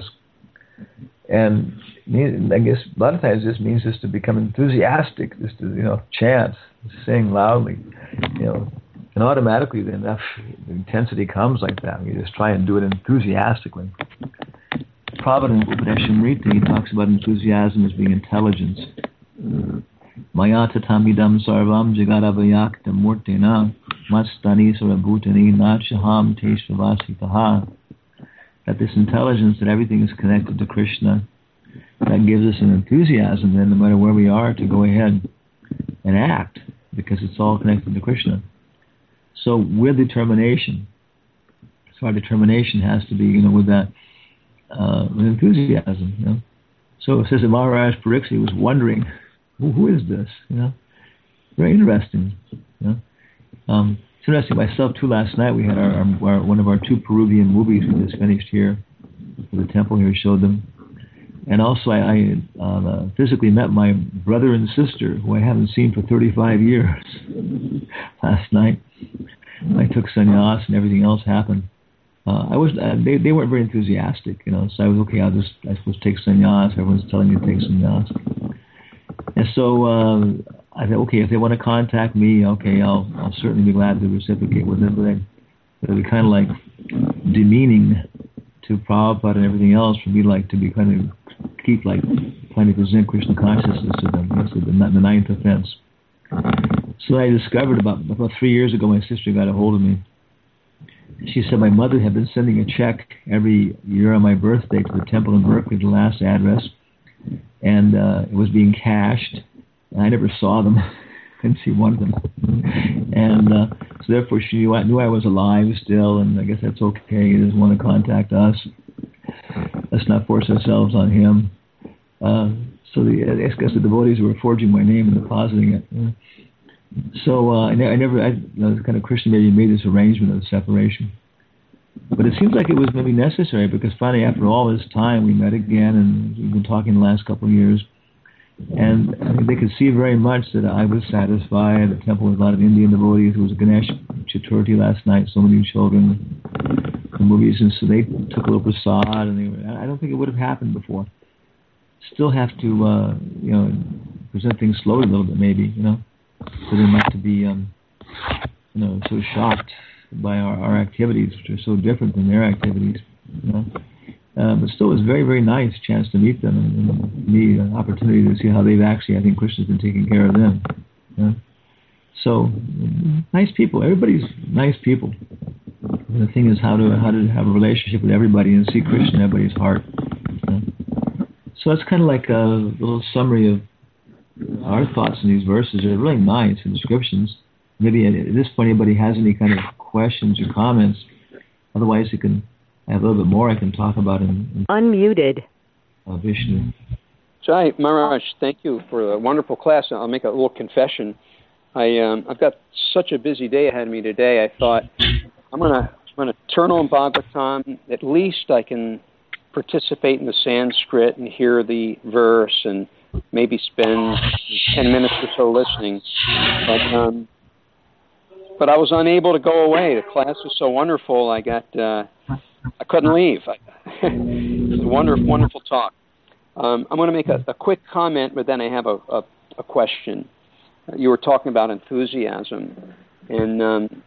And I guess a lot of times this means just to become enthusiastic, just to, you know, chant, sing loudly, you know, And automatically then that the intensity comes like that. You just try and do it enthusiastically. Provident Upadeshamrita, he talks about enthusiasm as being intelligence. Mayata tamidam sarvam jagadavayakta murtena mastani sarabhutani nachaham teshvavasitaha. That this intelligence, that everything is connected to Krishna, that gives us an enthusiasm then, no matter where we are, to go ahead and act, because it's all connected to Krishna. So with determination, so our determination has to be, you know, with that, uh, with enthusiasm, you know. So it says that Maharaj Pariksit was wondering, who, who is this, you know? Very interesting, you know. Um, it's interesting, myself too, last night we had our, our, our one of our two Peruvian movies we just finished here, for the temple here, showed them. And also I, I uh, physically met my brother and sister, who I haven't seen for thirty-five years, last night. I took sannyas and everything else happened. Uh, I was uh, they they weren't very enthusiastic, you know. So I was okay. I'll just I suppose take sannyas. Everyone's telling me to take sannyas. And so uh, I said, okay, if they want to contact me, okay, I'll I'll certainly be glad to reciprocate with them. But they, it'll be kind of like demeaning to Prabhupada and everything else for me, like to be kind of keep like trying to present Krishna consciousness to them. That's the, the ninth offense. So I discovered about about three years ago, my sister got a hold of me. She said my mother had been sending a check every year on my birthday to the temple in Berkeley, the last address, and uh, it was being cashed, and I never saw them. Couldn't see one of them. And uh, so therefore she knew I, knew I was alive still, and I guess that's okay. He doesn't want to contact us. Let's not force ourselves on him. Uh, so the, I guess the devotees were forging my name and depositing it. You know. So uh, I, ne- I never, I, you know, kind of Krishna maybe made this arrangement of separation. But it seems like it was maybe necessary, because finally, after all this time, we met again, and we've been talking the last couple of years. And I mean, they could see very much that I was satisfied. The temple was a lot of Indian devotees. There was a Ganesh Chaturthi last night, so many children, the movies, and so they took a little prasad, and they were, I don't think it would have happened before. Still have to, uh, you know, present things slowly a little bit, maybe, you know, for them not to be, um, you know, so shocked by our, our activities, which are so different than their activities, you know. Uh, but still, it was a very, very nice chance to meet them, and, and me an opportunity to see how they've actually, I think Krishna's been taking care of them. You know? So, nice people. Everybody's nice people. And the thing is how to how to have a relationship with everybody and see Krishna in everybody's heart. You know? So that's kind of like a little summary of our thoughts in these verses. They're really nice and descriptions. Maybe at, at this point, anybody has any kind of questions or comments. Otherwise, you can. I have a little bit more I can talk about in, in Unmuted. Uh, Vishnu. Jai Maharaj, thank you for a wonderful class. I'll make a little confession. I um, I've got such a busy day ahead of me today. I thought I'm gonna I'm gonna turn on Bhagavatam. At least I can participate in the Sanskrit and hear the verse and maybe spend ten minutes or so listening. But um, but I was unable to go away. The class was so wonderful. I got. Uh, I couldn't leave. It was a wonderful, wonderful talk. Um, I'm going to make a, a quick comment, but then I have a, a, a question. You were talking about enthusiasm, and um,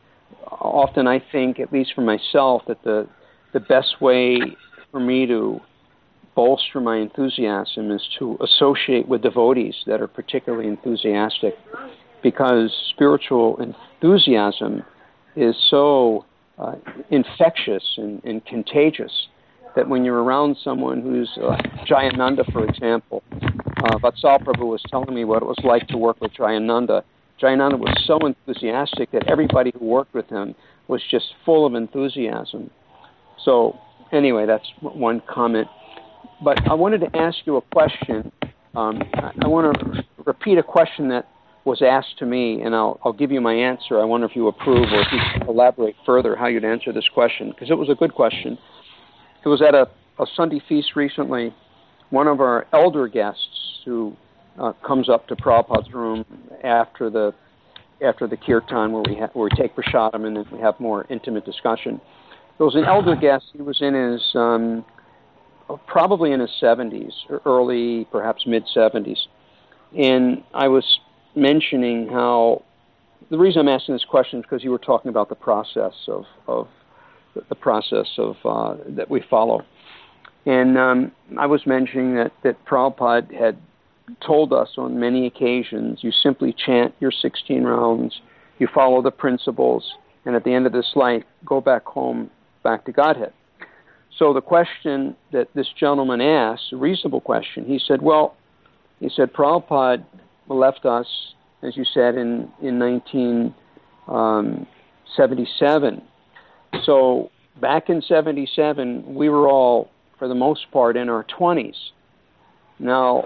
often I think, at least for myself, that the the best way for me to bolster my enthusiasm is to associate with devotees that are particularly enthusiastic, because spiritual enthusiasm is so Uh, infectious and, and contagious, that when you're around someone who's uh, Jayananda, for example, uh, Vatsal Prabhu was telling me what it was like to work with Jayananda. Jayananda was so enthusiastic that everybody who worked with him was just full of enthusiasm. So anyway, that's one comment. But I wanted to ask you a question. Um, I, I want to repeat a question that was asked to me, and I'll, I'll give you my answer. I wonder if you approve, or if you can elaborate further how you'd answer this question, because it was a good question. It was at a, a Sunday feast recently. One of our elder guests who uh, comes up to Prabhupada's room after the after the kirtan, where we ha- where we take prasadam and then we have more intimate discussion. There was an elder guest. He was in his um, probably in his seventies, or early, perhaps mid seventies, and I was mentioning how the reason I'm asking this question is because you were talking about the process of, of the process of uh, that we follow. And um, I was mentioning that, that Prabhupada had told us on many occasions, you simply chant your sixteen rounds, you follow the principles, and at the end of this life, go back home, back to Godhead. So the question that this gentleman asked, a reasonable question, he said, well, he said, Prabhupada left us, as you said, in, in nineteen seventy-seven. So back in seventy-seven, we were all, for the most part, in our twenties. Now,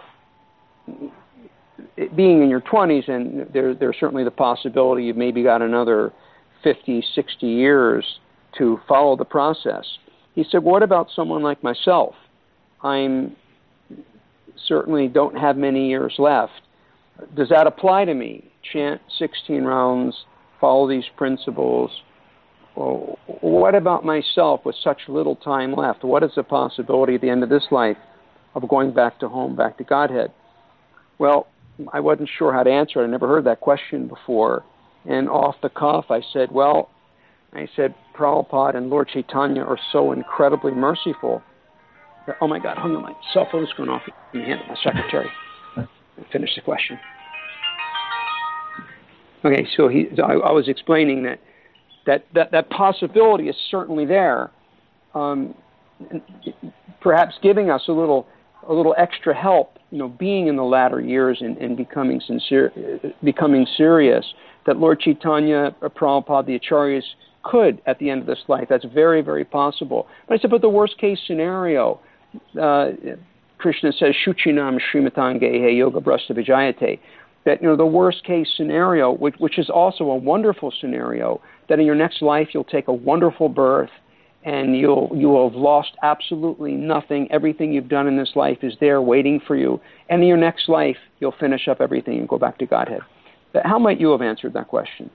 it, being in your twenties, and there, there's certainly the possibility you've maybe got another fifty, sixty years to follow the process. He said, what about someone like myself? I'm certainly don't have many years left. Does that apply to me? Chant sixteen rounds, follow these principles. Well, what about myself with such little time left? What is the possibility at the end of this life of going back to home, back to Godhead? Well, I wasn't sure how to answer it. I never heard that question before. And off the cuff, I said, well, I said, Prabhupada and Lord Chaitanya are so incredibly merciful. Oh, my God, hung on, my cell phone is going off in the hand of my secretary. Finish the question. Okay, so he, I, I was explaining that that, that that possibility is certainly there, um, perhaps giving us a little a little extra help, you know, being in the latter years and, and becoming sincere, becoming serious, that Lord Chaitanya, Prabhupada, the Acharyas could at the end of this life. That's very, very possible. But I said, but the worst case scenario, uh, Krishna says, Shuchinam Srimatam Gehe Yoga Brasta Vijayate, that, you know, the worst case scenario, which, which is also a wonderful scenario, that in your next life you'll take a wonderful birth and you'll you will have lost absolutely nothing. Everything you've done in this life is there waiting for you. And in your next life, you'll finish up everything and go back to Godhead. How might you have answered that question?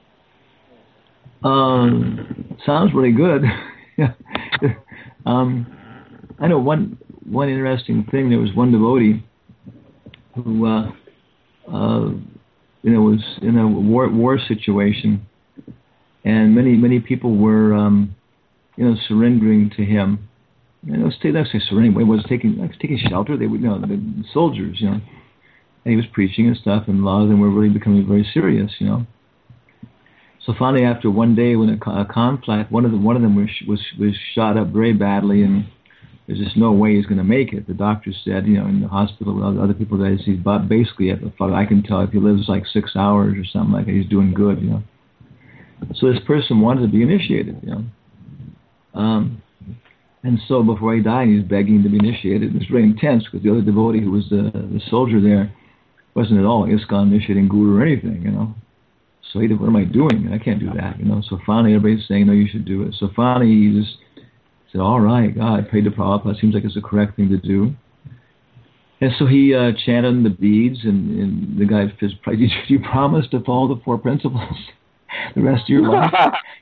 Um, sounds really good. um, I know one one interesting thing. There was one devotee who, uh, uh, you know, was in a war war situation, and many many people were, um, you know, surrendering to him. You know, stay, let's say surrendering. It was taking like taking shelter. They would, you know, the soldiers, you know, and he was preaching and stuff, and a lot of them were really becoming very serious, you know. So finally, after one day, when a, a conflict, one of them, one of them was was was shot up very badly, and there's just no way he's going to make it. The doctor said, you know, in the hospital, other, other people that he's basically, I can tell if he lives like six hours or something like that, he's doing good, you know. So this person wanted to be initiated, you know. Um, and so before he died, he was begging to be initiated. It was very intense because the other devotee who was the, the soldier there wasn't at all ISKCON initiating guru or anything, you know. So he said, what am I doing? I can't do that, you know. So finally, everybody's saying, no, you should do it. So finally, he just said, all right, God, I prayed to Prabhupada. Seems like it's the correct thing to do. And so he uh, chanted the beads, and, and the guy says, did you promise to follow the four principles the rest of your life?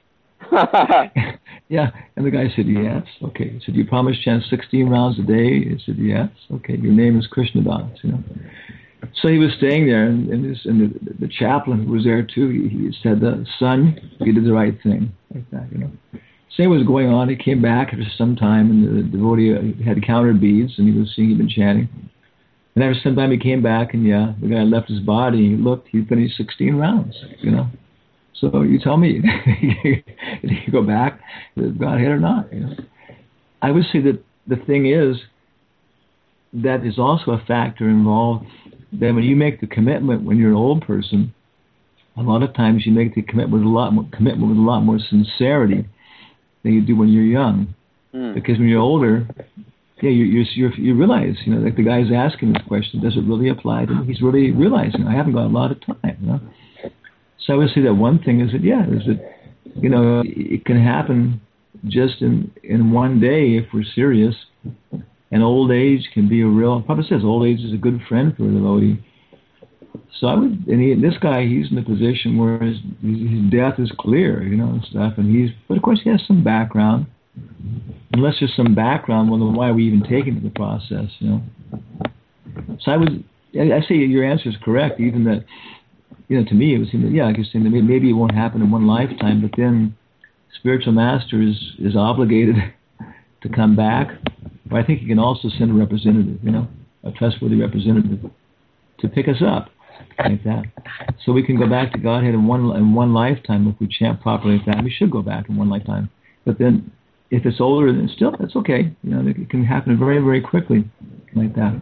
Yeah. And the guy said, yes. Okay. He said, you promise to chant sixteen rounds a day? He said, yes. Okay. Your name is Krishnadas, you know. So he was staying there, and, and, this, and the, the chaplain who was there too, he, he said, son, you did the right thing. Like that, you know. Same was going on. He came back after some time, and the devotee had counter beads, and he was seeing he'd been chanting. And after some time, he came back, and yeah, the guy left his body. He looked. He finished sixteen rounds. You know. So you tell me, did he go back to Godhead or not? You know. I would say that the thing is that is also a factor involved. That when you make the commitment when you're an old person, a lot of times you make the commitment with a lot more commitment with a lot more sincerity than you do when you're young. Mm. Because when you're older, yeah, you you you you realize, you know, like the guy's asking this question, does it really apply to me? He's really realizing I haven't got a lot of time, you know. So I would say that one thing is that yeah, is that you know it can happen just in in one day if we're serious. And old age can be a real. Prabhupada says old age is a good friend for a devotee. So I would, and he, this guy, he's in a position where his, his death is clear, you know, and stuff. And he's, but of course, he has some background. Unless there's some background, well, then why are we even taking to the process, you know? So I would, I say your answer is correct, even that, you know, to me, it was, yeah, like you're saying, maybe it won't happen in one lifetime, but then spiritual master is, is obligated to come back. But I think he can also send a representative, you know, a trustworthy representative to pick us up like that. So we can go back to Godhead in one in one lifetime if we chant properly like that. We should go back in one lifetime. But then if it's older, then still, that's okay. You know, it can happen very, very quickly like that.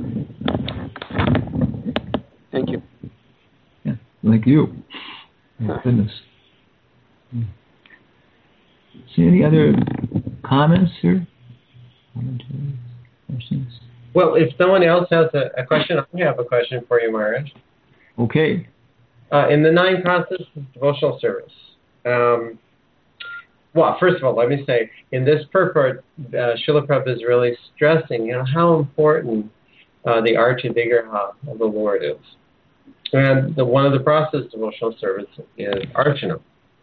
Thank you. Yeah, like you. My goodness. See any other comments here? Questions? Well, if someone else has a, a question, I have a question for you, Maharaj. Okay. Uh, in the nine processes of devotional service, um, well, first of all, let me say, in this purport, uh, Srila Prabhupada is really stressing, you know, how important uh, the Archa Vigraha of the Lord is. And the, one of the processes of devotional service is Archana.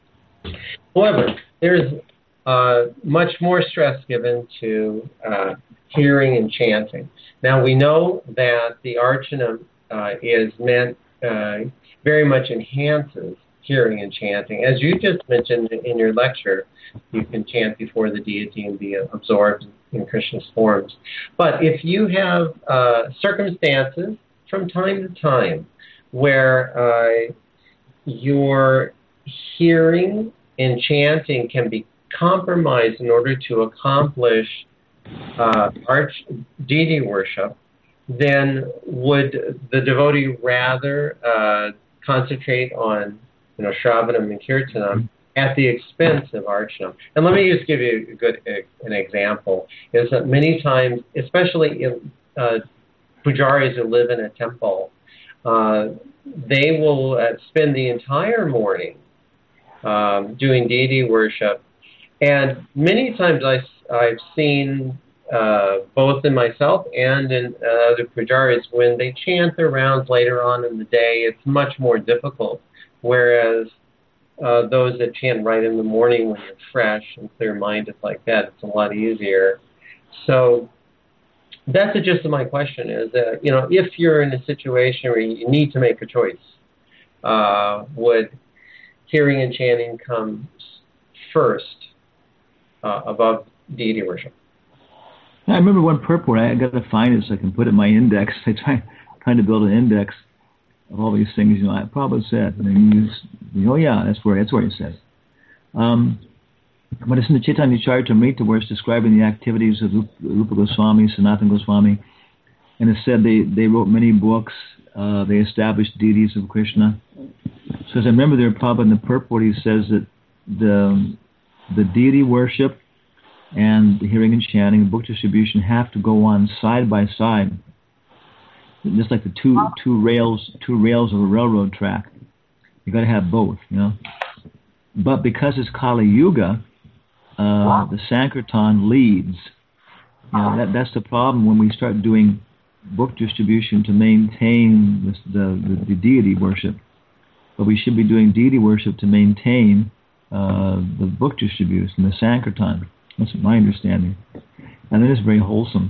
However, there's uh, much more stress given to uh, hearing and chanting. Now, we know that the Archana uh, is meant, uh, very much enhances hearing and chanting. As you just mentioned in your lecture, you can chant before the deity and be absorbed in Krishna's forms. But if you have uh, circumstances from time to time where uh, your hearing and chanting can be compromised in order to accomplish uh, arch deity worship, then would the devotee rather uh, concentrate on, you know, Shravanam and Kirtanam at the expense of Archanam? And let me just give you a good an example. Is that many times, especially in uh, pujaris who live in a temple, uh, they will uh, spend the entire morning um, doing deity worship. And many times I, I've seen, uh, both in myself and in uh, other pujaris, when they chant their rounds later on in the day, it's much more difficult. Whereas uh, those that chant right in the morning when you're fresh and clear-minded like that, it's a lot easier. So that's the gist of my question is, uh, you know, if you're in a situation where you need to make a choice, uh, would hearing and chanting come first uh, above deity worship? I remember one purport, I got to find it so I can put it in my index. I try trying to build an index of all these things, you know, I probably said, and then you, just, you know, yeah, that's where that's where it says. Um, but it's in the Chaitanya Charitamrita where it's describing the activities of Rupa Goswami, Sanatana Goswami, and it said they, they wrote many books, uh, they established deities of Krishna. So as I remember there, Prabhupada in the purport, he says that the the deity worship and the hearing and chanting, book distribution have to go on side by side, just like the two two rails two rails of a railroad track. You got to have both, you know. But because it's Kali Yuga, uh, the Sankirtan leads. You know, that that's the problem when we start doing book distribution to maintain this, the, the the deity worship. But we should be doing deity worship to maintain uh, the book distribution, the Sankirtan. That's my understanding, and it is very wholesome.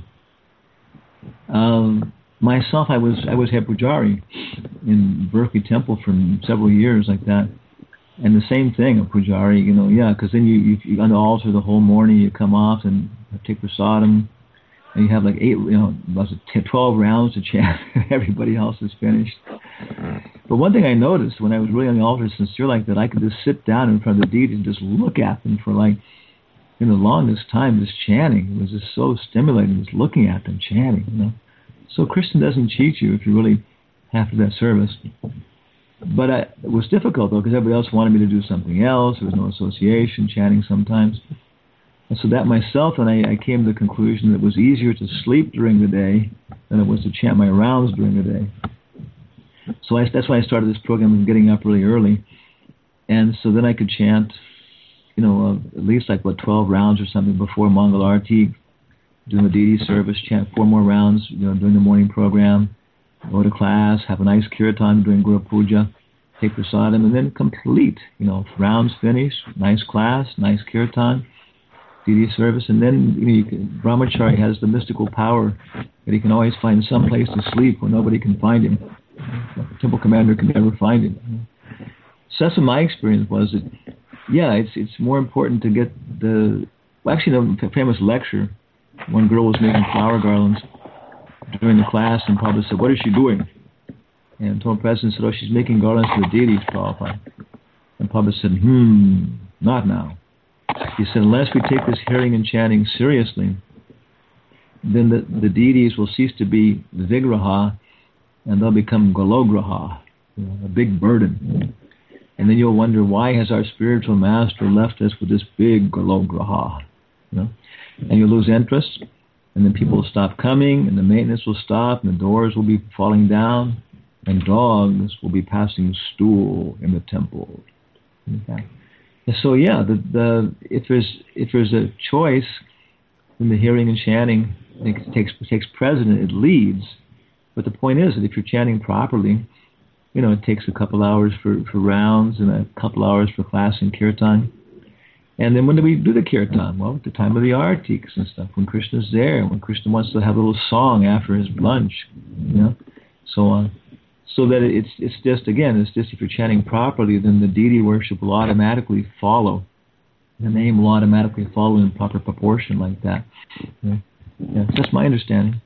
Um, myself, I was I was head pujari in Berkeley Temple for several years like that, and the same thing, a pujari, you know, yeah, because then you, you you on the altar the whole morning, you come off and take prasadam, and you have like eight, you know, about twelve rounds to chant, and everybody else is finished. But one thing I noticed when I was really on the altar sincere like that, I could just sit down in front of the deity and just look at them for like, in the longest time, just chanting. It was just so stimulating, just looking at them chanting, you know. So Krishna doesn't cheat you if you really have to that service. But I, it was difficult, though, because everybody else wanted me to do something else. There was no association, chanting sometimes. And so that myself, and I, I came to the conclusion that it was easier to sleep during the day than it was to chant my rounds during the day. So I, that's why I started this program of getting up really early. And so then I could chant, you know, uh, at least like, what, twelve rounds or something before Mangal Arati, doing the deity service, chant four more rounds, you know, during the morning program, go to class, have a nice kirtan during Guru Puja, take prasadam, and then complete, you know, rounds finished, nice class, nice kirtan, deity service, and then, you know, you can, Brahmachari has the mystical power that he can always find some place to sleep where nobody can find him. temple commander can never find him. So that's what my experience was. That, yeah, it's it's more important to get the... Well, actually, the famous lecture, one girl was making flower garlands during the class, and Prabhupada said, what is she doing? And the president said, oh, she's making garlands for the deities, Prabhupada. And Prabhupada said, hmm, not now. He said, unless we take this hearing and chanting seriously, then the, the deities will cease to be the vigraha, and they'll become golograha, you know, a big burden. And then you'll wonder, why has our spiritual master left us with this big golograha? You know? And you'll lose interest, and then people will stop coming, and the maintenance will stop, and the doors will be falling down, and dogs will be passing stool in the temple. Okay. And so yeah, the the if there's if there's a choice, then the hearing and chanting it takes takes precedent, it leads. But the point is that if you're chanting properly, you know, it takes a couple hours for, for rounds and a couple hours for class in kirtan. And then when do we do the kirtan? Well, at the time of the artiks and stuff, when Krishna's there, when Krishna wants to have a little song after his lunch, you know, so on. So that it's it's just, again, it's just if you're chanting properly, then the deity worship will automatically follow. The name will automatically follow in proper proportion like that. Yeah, yeah, that's my understanding.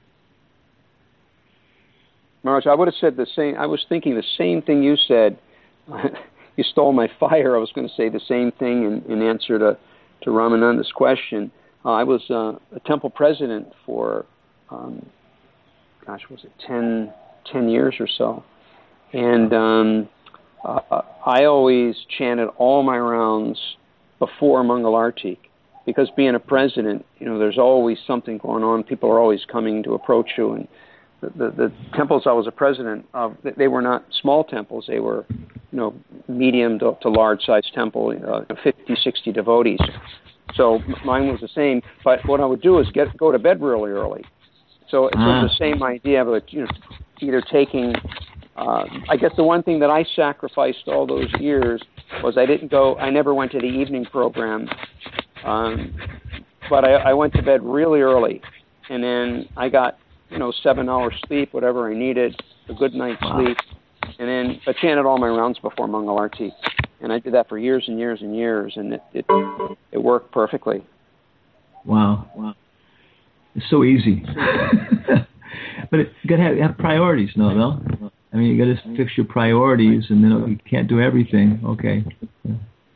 Maharaj, I would have said the same. I was thinking the same thing you said. You stole my fire. I was going to say the same thing in, in answer to, to Ramananda's question. Uh, I was uh, a temple president for, um, gosh, was it ten, ten years or so? And um, uh, I always chanted all my rounds before Mangal Artik, because being a president, you know, there's always something going on. People are always coming to approach you, and The, the, the temples I was a president of, they were not small temples. They were, you know, medium to, to large-sized temple, uh, fifty, sixty devotees. So mine was the same. But what I would do is get go to bed really early. So it's ah. the same idea of, you know, either taking, uh, I guess the one thing that I sacrificed all those years was I didn't go, I never went to the evening program. Um, but I, I went to bed really early. And then I got, you know, seven hours sleep, whatever I needed, a good night's wow. sleep, and then I chanted all my rounds before Mangal Arati. And I did that for years and years and years, and it it, it worked perfectly. Wow, wow. It's so easy. But it, you got to have, have priorities, no, no? I mean, you got to fix your priorities, and then you can't do everything. Okay. Yeah.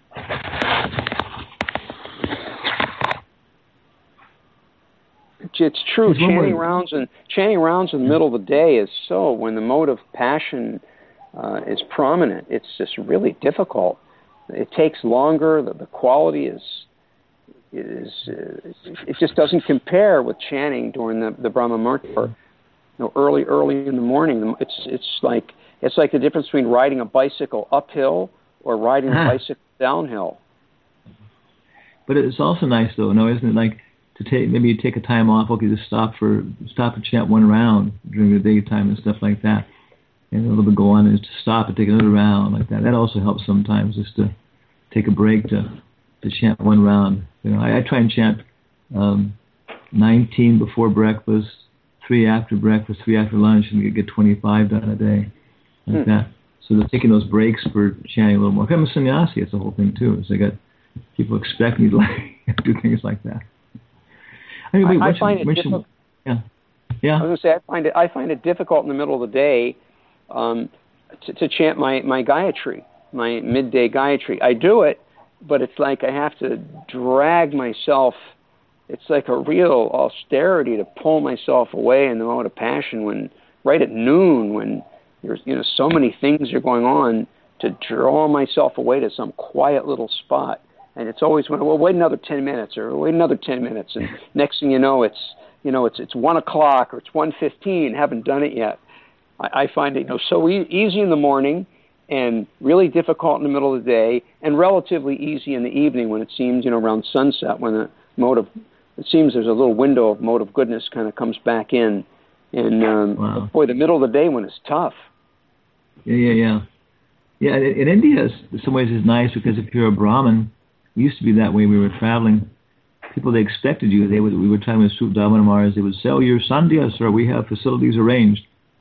It's true. Chanting rounds and chanting rounds in the middle of the day is so, when the mode of passion uh, is prominent, it's just really difficult. It takes longer. The, the quality is is uh, it just doesn't compare with chanting during the the Brahma Muhurta, or, you know, early early in the morning. It's it's like it's like the difference between riding a bicycle uphill or riding a bicycle downhill. But it's also nice, though, no, isn't it? Like, to take, maybe you take a time off, okay, just stop for stop and chant one round during the daytime and stuff like that, and a little bit go on and just stop and take another round like that. That also helps sometimes, just to take a break to to chant one round. You know, I, I try and chant um, nineteen before breakfast, three after breakfast, three after lunch, and you get twenty-five done a day like hmm. that. So they're taking those breaks for chanting a little more. I'm a sannyasi. It's the whole thing too. So I got people expect me to like do things like that. I, mean, wait, I, I find it difficult. Yeah, yeah. I was going to say I find it. I find it difficult in the middle of the day um, to, to chant my my Gayatri, my midday Gayatri. I do it, but it's like I have to drag myself. It's like a real austerity to pull myself away in the mode of passion when right at noon, when there's, you know, so many things are going on, to draw myself away to some quiet little spot. And it's always, well, wait another ten minutes, or wait another ten minutes, and next thing you know, it's you know it's it's one o'clock or it's one fifteen. Haven't done it yet. I, I find it, you know, so e- easy in the morning, and really difficult in the middle of the day, and relatively easy in the evening when it seems, you know, around sunset, when the mode of it seems there's a little window of mode of goodness kind of comes back in, and um, wow. boy, the middle of the day when it's tough. Yeah, yeah, yeah, yeah. In, in India, in some ways, it's nice because if you're a Brahmin. It used to be that way. We were traveling. People, they expected you. They would. We were traveling with Sut Damodar Maharaj. They would say, "Oh, you're Sandhya, sir. We have facilities arranged."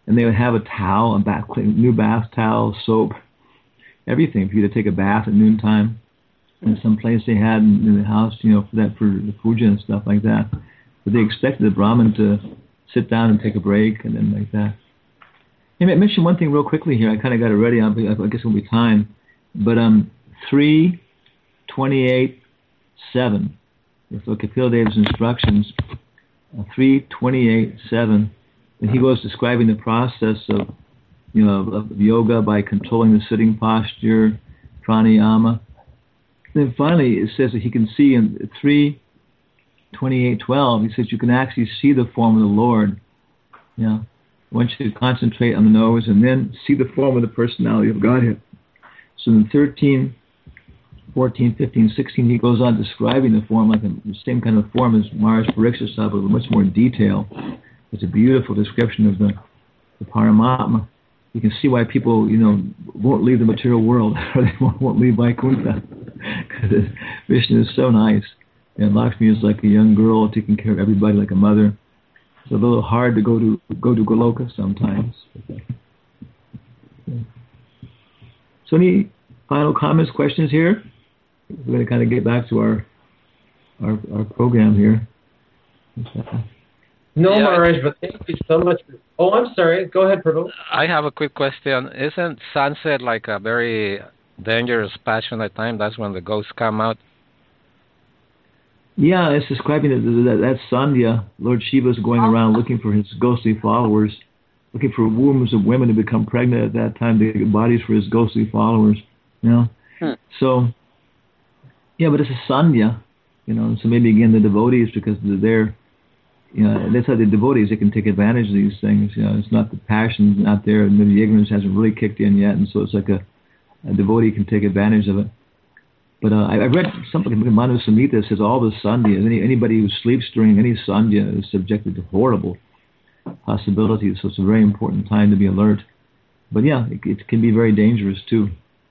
and they would have a towel, a bath, new bath towel, soap, everything for you to take a bath at noontime. And some place they had in the house, you know, for that, for the puja and stuff like that. But they expected the Brahmin to sit down and take a break and then like that. Hey, I mentioned one thing real quickly here. I kind of got it ready. I guess it will be time. But um, three twenty-eight seven. If you look at Kapil Dev's instructions, uh, three twenty-eight seven, and he goes describing the process of, you know, of, of yoga by controlling the sitting posture, pranayama. Then finally, it says that he can see in three twenty-eight twelve. He says you can actually see the form of the Lord. You know, I want you to concentrate on the nose and then see the form of the personality of Godhead. So in thirteen, fourteen, fifteen, sixteen, he goes on describing the form like the same kind of form as Maharaj Parikshit Sahib, but with much more detail. It's a beautiful description of the, the Paramatma. You can see why people, you know, won't leave the material world, or they won't, won't leave Vaikuntha, because Vishnu is so nice. And Lakshmi is like a young girl taking care of everybody like a mother. It's a little hard to go to go to Goloka sometimes. So any final comments, questions here? We're going to kind of get back to our our, our program here. No, Yeah. Maharaj, but thank you so much. For, oh, I'm sorry. Go ahead, Prabhu. I have a quick question. Isn't sunset like a very dangerous, passionate time? That's when the ghosts come out. Yeah, it's describing that, that, that Sandhya, Lord Shiva is going around looking for his ghostly followers, looking for wombs of women to become pregnant at that time to get bodies for his ghostly followers. You know? Hmm. So, yeah, but it's a Sandhya, you know, so maybe again the devotees, because they're there, you know, that's how the devotees, they can take advantage of these things. You know, it's not the passion not there, and maybe the ignorance hasn't really kicked in yet, and so it's like a, a devotee can take advantage of it. But uh, I, I read something in Manu Samhita says all the sandhyas, any, anybody who sleeps during any sandhya is subjected to horrible possibilities, so it's a very important time to be alert. But yeah, it, it can be very dangerous too.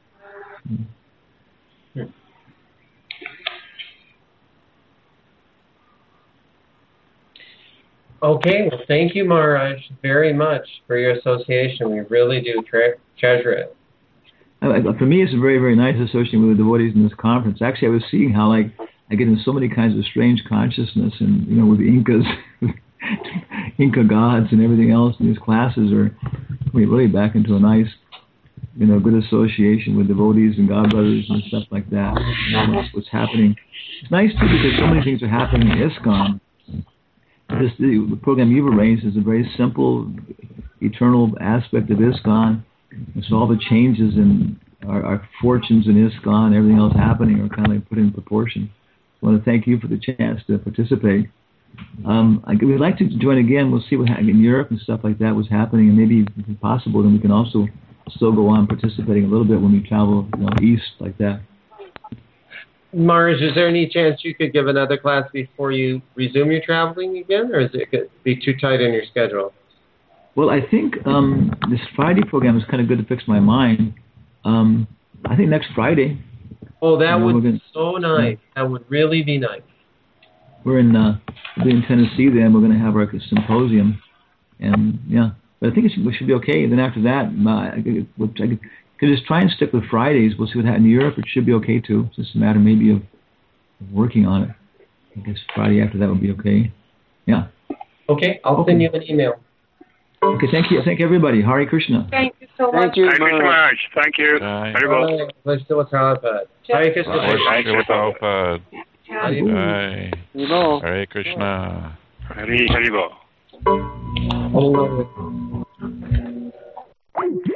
Okay, well, thank you, Maharaj, very much for your association. We really do tre- treasure it. Uh, For me, it's a very, very nice association with the devotees in this conference. Actually, I was seeing how, like, I get in so many kinds of strange consciousness, and you know, with the Incas, Inca gods, and everything else. And these classes are coming really back into a nice, you know, good association with devotees and God brothers and stuff like that. You know, what's, what's happening? It's nice too because so many things are happening in ISKCON. This the, the program you've arranged is a very simple, eternal aspect of ISKCON. And so all the changes in our, our fortunes in ISKCON, everything else happening, are kind of like put in proportion. I want to thank you for the chance to participate. Um, I, we'd like to join again. We'll see what ha- in Europe and stuff like that was happening, and maybe if it's possible, then we can also still go on participating a little bit when we travel, you know, east like that. Maharaj, is there any chance you could give another class before you resume your traveling again, or is it going to be too tight in your schedule? Well, I think um, this Friday program is kind of good to fix my mind. Um, I think next Friday. Oh, that you know, would gonna, be so nice. That would really be nice. We're in uh, we'll be in Tennessee then. We're going to have our symposium, and yeah, but I think it should, we should be okay. And then after that, uh, I, could, I could, could just try and stick with Fridays. We'll see what happens in Europe. It should be okay too. It's just a matter maybe of, of working on it. I guess Friday after that would be okay. Yeah. Okay, I'll Okay. send you an email. Okay, thank you. Thank everybody. Hare Krishna. Thank you so Thank much. you, Hare Krishna Maharaj. Maharaj. Thank you. Bye. Very well. Bye. Let's do a Prabhupada. Hare Krishna. Bye. Shri Prabhupada. Hare Bye. Hello. Hare Krishna. Hari Hari Bol. Krishna.